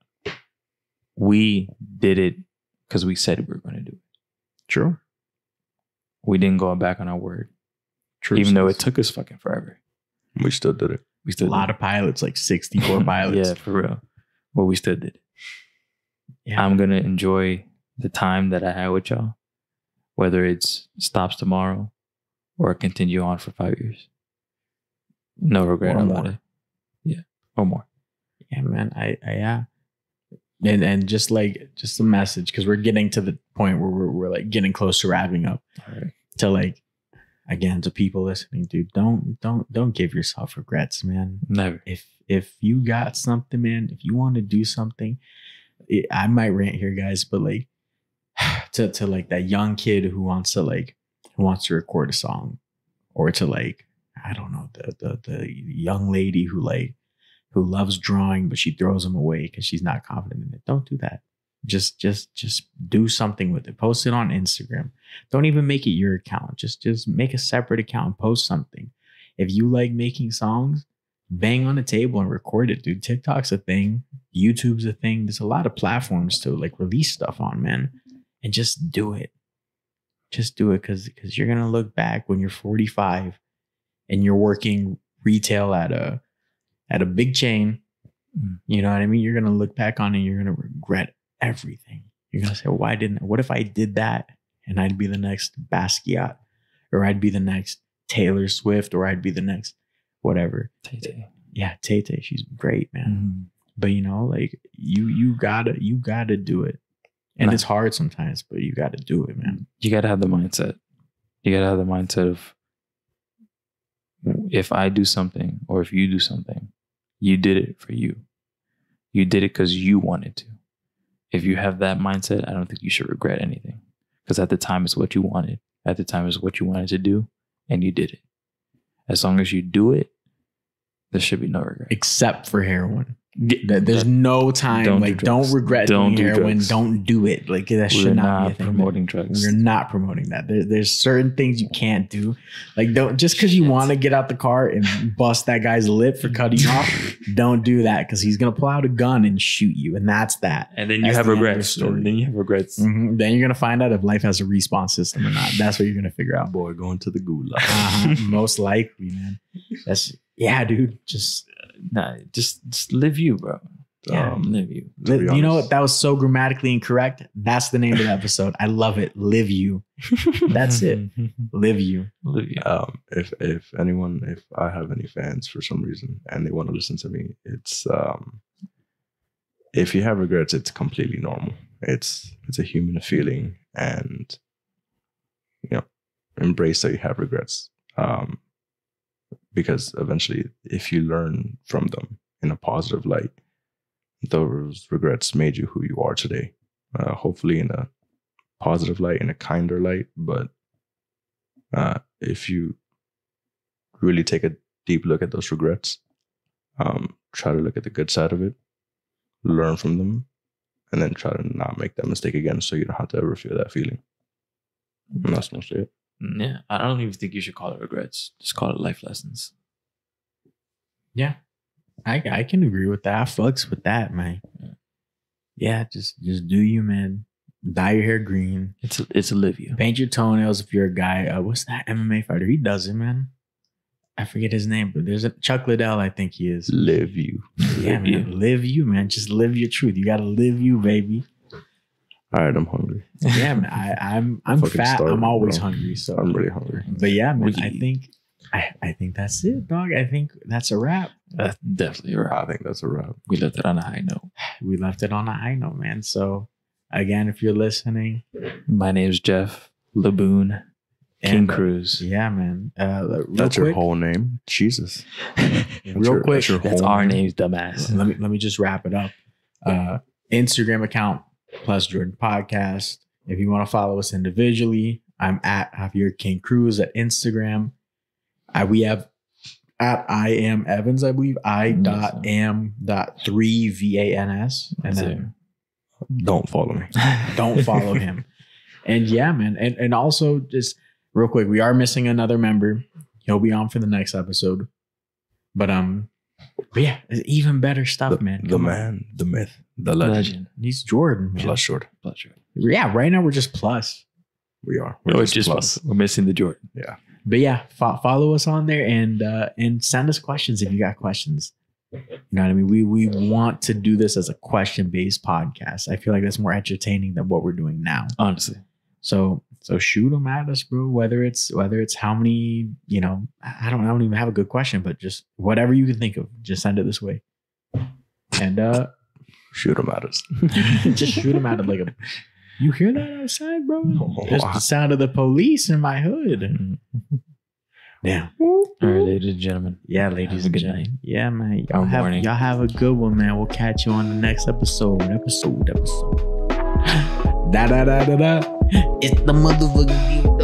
it because we said we were going to do it. true. We didn't go back on our word, True. even though it took us fucking forever. We still did it. We a still lot did of pilots, like 64 it. pilots. Yeah, for real. But we still did it. Yeah. I'm gonna enjoy the time that I had with y'all, whether it's stops tomorrow or continue on for 5 years. No regret Or about more. it. Yeah, or more. Yeah, man. Yeah. And just a message, because we're getting to the point where we're like getting close to wrapping up. All right. To like, again, to people listening, dude, don't give yourself regrets, man. Never. If you got something, man, if you want to do something, I might rant here, guys, but like to like that young kid who wants to record a song, or to like, I don't know, the young lady who loves drawing, but she throws them away because she's not confident in it. Don't do that. Just do something with it. Post it on Instagram. Don't even make it your account. Just make a separate account and post something. If you like making songs, bang on the table and record it, dude. TikTok's a thing. YouTube's a thing. There's a lot of platforms to like release stuff on, man. And just do it. Just do it because you're gonna look back when you're 45 and you're working retail at a big chain. You know what I mean? You're gonna look back on it and you're gonna regret everything. You're gonna say, what if I did that and I'd be the next Basquiat, or I'd be the next Taylor Swift, or I'd be the next whatever. Tay-Tay. Yeah, Tay-Tay, she's great, man. Mm-hmm. But you know, like you gotta do it. And Nah. it's hard sometimes, but you gotta do it, man. You gotta have the mindset. You gotta have the mindset of, if I do something or if you do something, you did it for you. You did it because you wanted to. If you have that mindset, I don't think you should regret anything. Because at the time, it's what you wanted. At the time, it's what you wanted to do, and you did it. As long as you do it, there should be no regret. Except for heroin. There's no time. Don't do Like, drugs. don't regret Don't doing do heroin. drugs. Don't do it. Like, that We're should not not be a thing. promoting drugs. We're not promoting that. There's certain things you can't do. Like, don't just because you want to get out the car and bust that guy's lip for cutting you off. Don't do that because he's gonna pull out a gun and shoot you, and that's that. And then you That's have the end of the regrets. story. And then you have regrets. Mhm. Then you're gonna find out if life has a respawn system or not. That's what you're gonna figure out. Boy, going to the gulag. Most likely, man. That's dude. Just Nah, just live you, bro. Yeah. Live you. To be you know honest. what? That was so grammatically incorrect. That's the name of the episode. I love it. Live you. That's it. Live you. Live you. If anyone, if I have any fans for some reason and they want to listen to me, it's if you have regrets, it's completely normal. It's a human feeling, and embrace that you have regrets. Because eventually, if you learn from them in a positive light, those regrets made you who you are today. Hopefully in a positive light, in a kinder light. But if you really take a deep look at those regrets, try to look at the good side of it, learn from them, and then try to not make that mistake again so you don't have to ever feel that feeling. And that's mostly it. Yeah, I don't even think you should call it regrets. Just call it life lessons. Yeah. I can agree with that. I fucks with that, man. Yeah, just do you, man. Dye your hair green. It's a live you. Paint your toenails if you're a guy. What's that MMA fighter? He does it, man. I forget his name, but there's a Chuck Liddell, I think he is. Live you. Yeah, man. Live you, man. Just live your truth. You gotta live you, baby. All right, I'm hungry. Yeah, man. I'm Fucking fat. starving, I'm always bro. hungry. So I'm really hungry. But yeah, man, We- I think that's it, dog. I think that's a wrap. That's definitely right. I think that's a wrap. We left it on a high note. We left it on a high note, man. So again, if you're listening, My name's Jeff Laboon, King and, Cruz. yeah, man. Real That's your quick, whole name? Jesus. real quick. That's our names, dumbass. Let me just wrap it up. Instagram account Plus Jordan Podcast. If you want to follow us individually, I'm at Javier King Cruz at Instagram. We have at I am Evans, I believe. I.am.3VANS. And then Don't follow me. don't follow him. And yeah, man. And also just real quick, we are missing another member. He'll be on for the next episode. But yeah, even better stuff, man. The Come on. man, the myth, the legend. Legend. He's Jordan, man. Plus short. Pleasure. Yeah, right now we're just plus. We are. We're just plus. We're missing the Jordan. Yeah. But yeah, follow us on there and send us questions if you got questions. You know what I mean? We want to do this as a question-based podcast. I feel like that's more entertaining than what we're doing now. Honestly. So shoot them at us, bro. Whether it's how many, I don't even have a good question, but just whatever you can think of, just send it this way. And Shoot them at us. just shoot them at it like a. You hear that outside, bro? Oh, There's the sound of the police in my hood. Damn. All right, ladies and gentlemen. Yeah, ladies Have a and good gentlemen. night. Yeah, man. Or morning. Y'all have a good one, man. We'll catch you on the next episode. Da da da da da. It's the motherfucking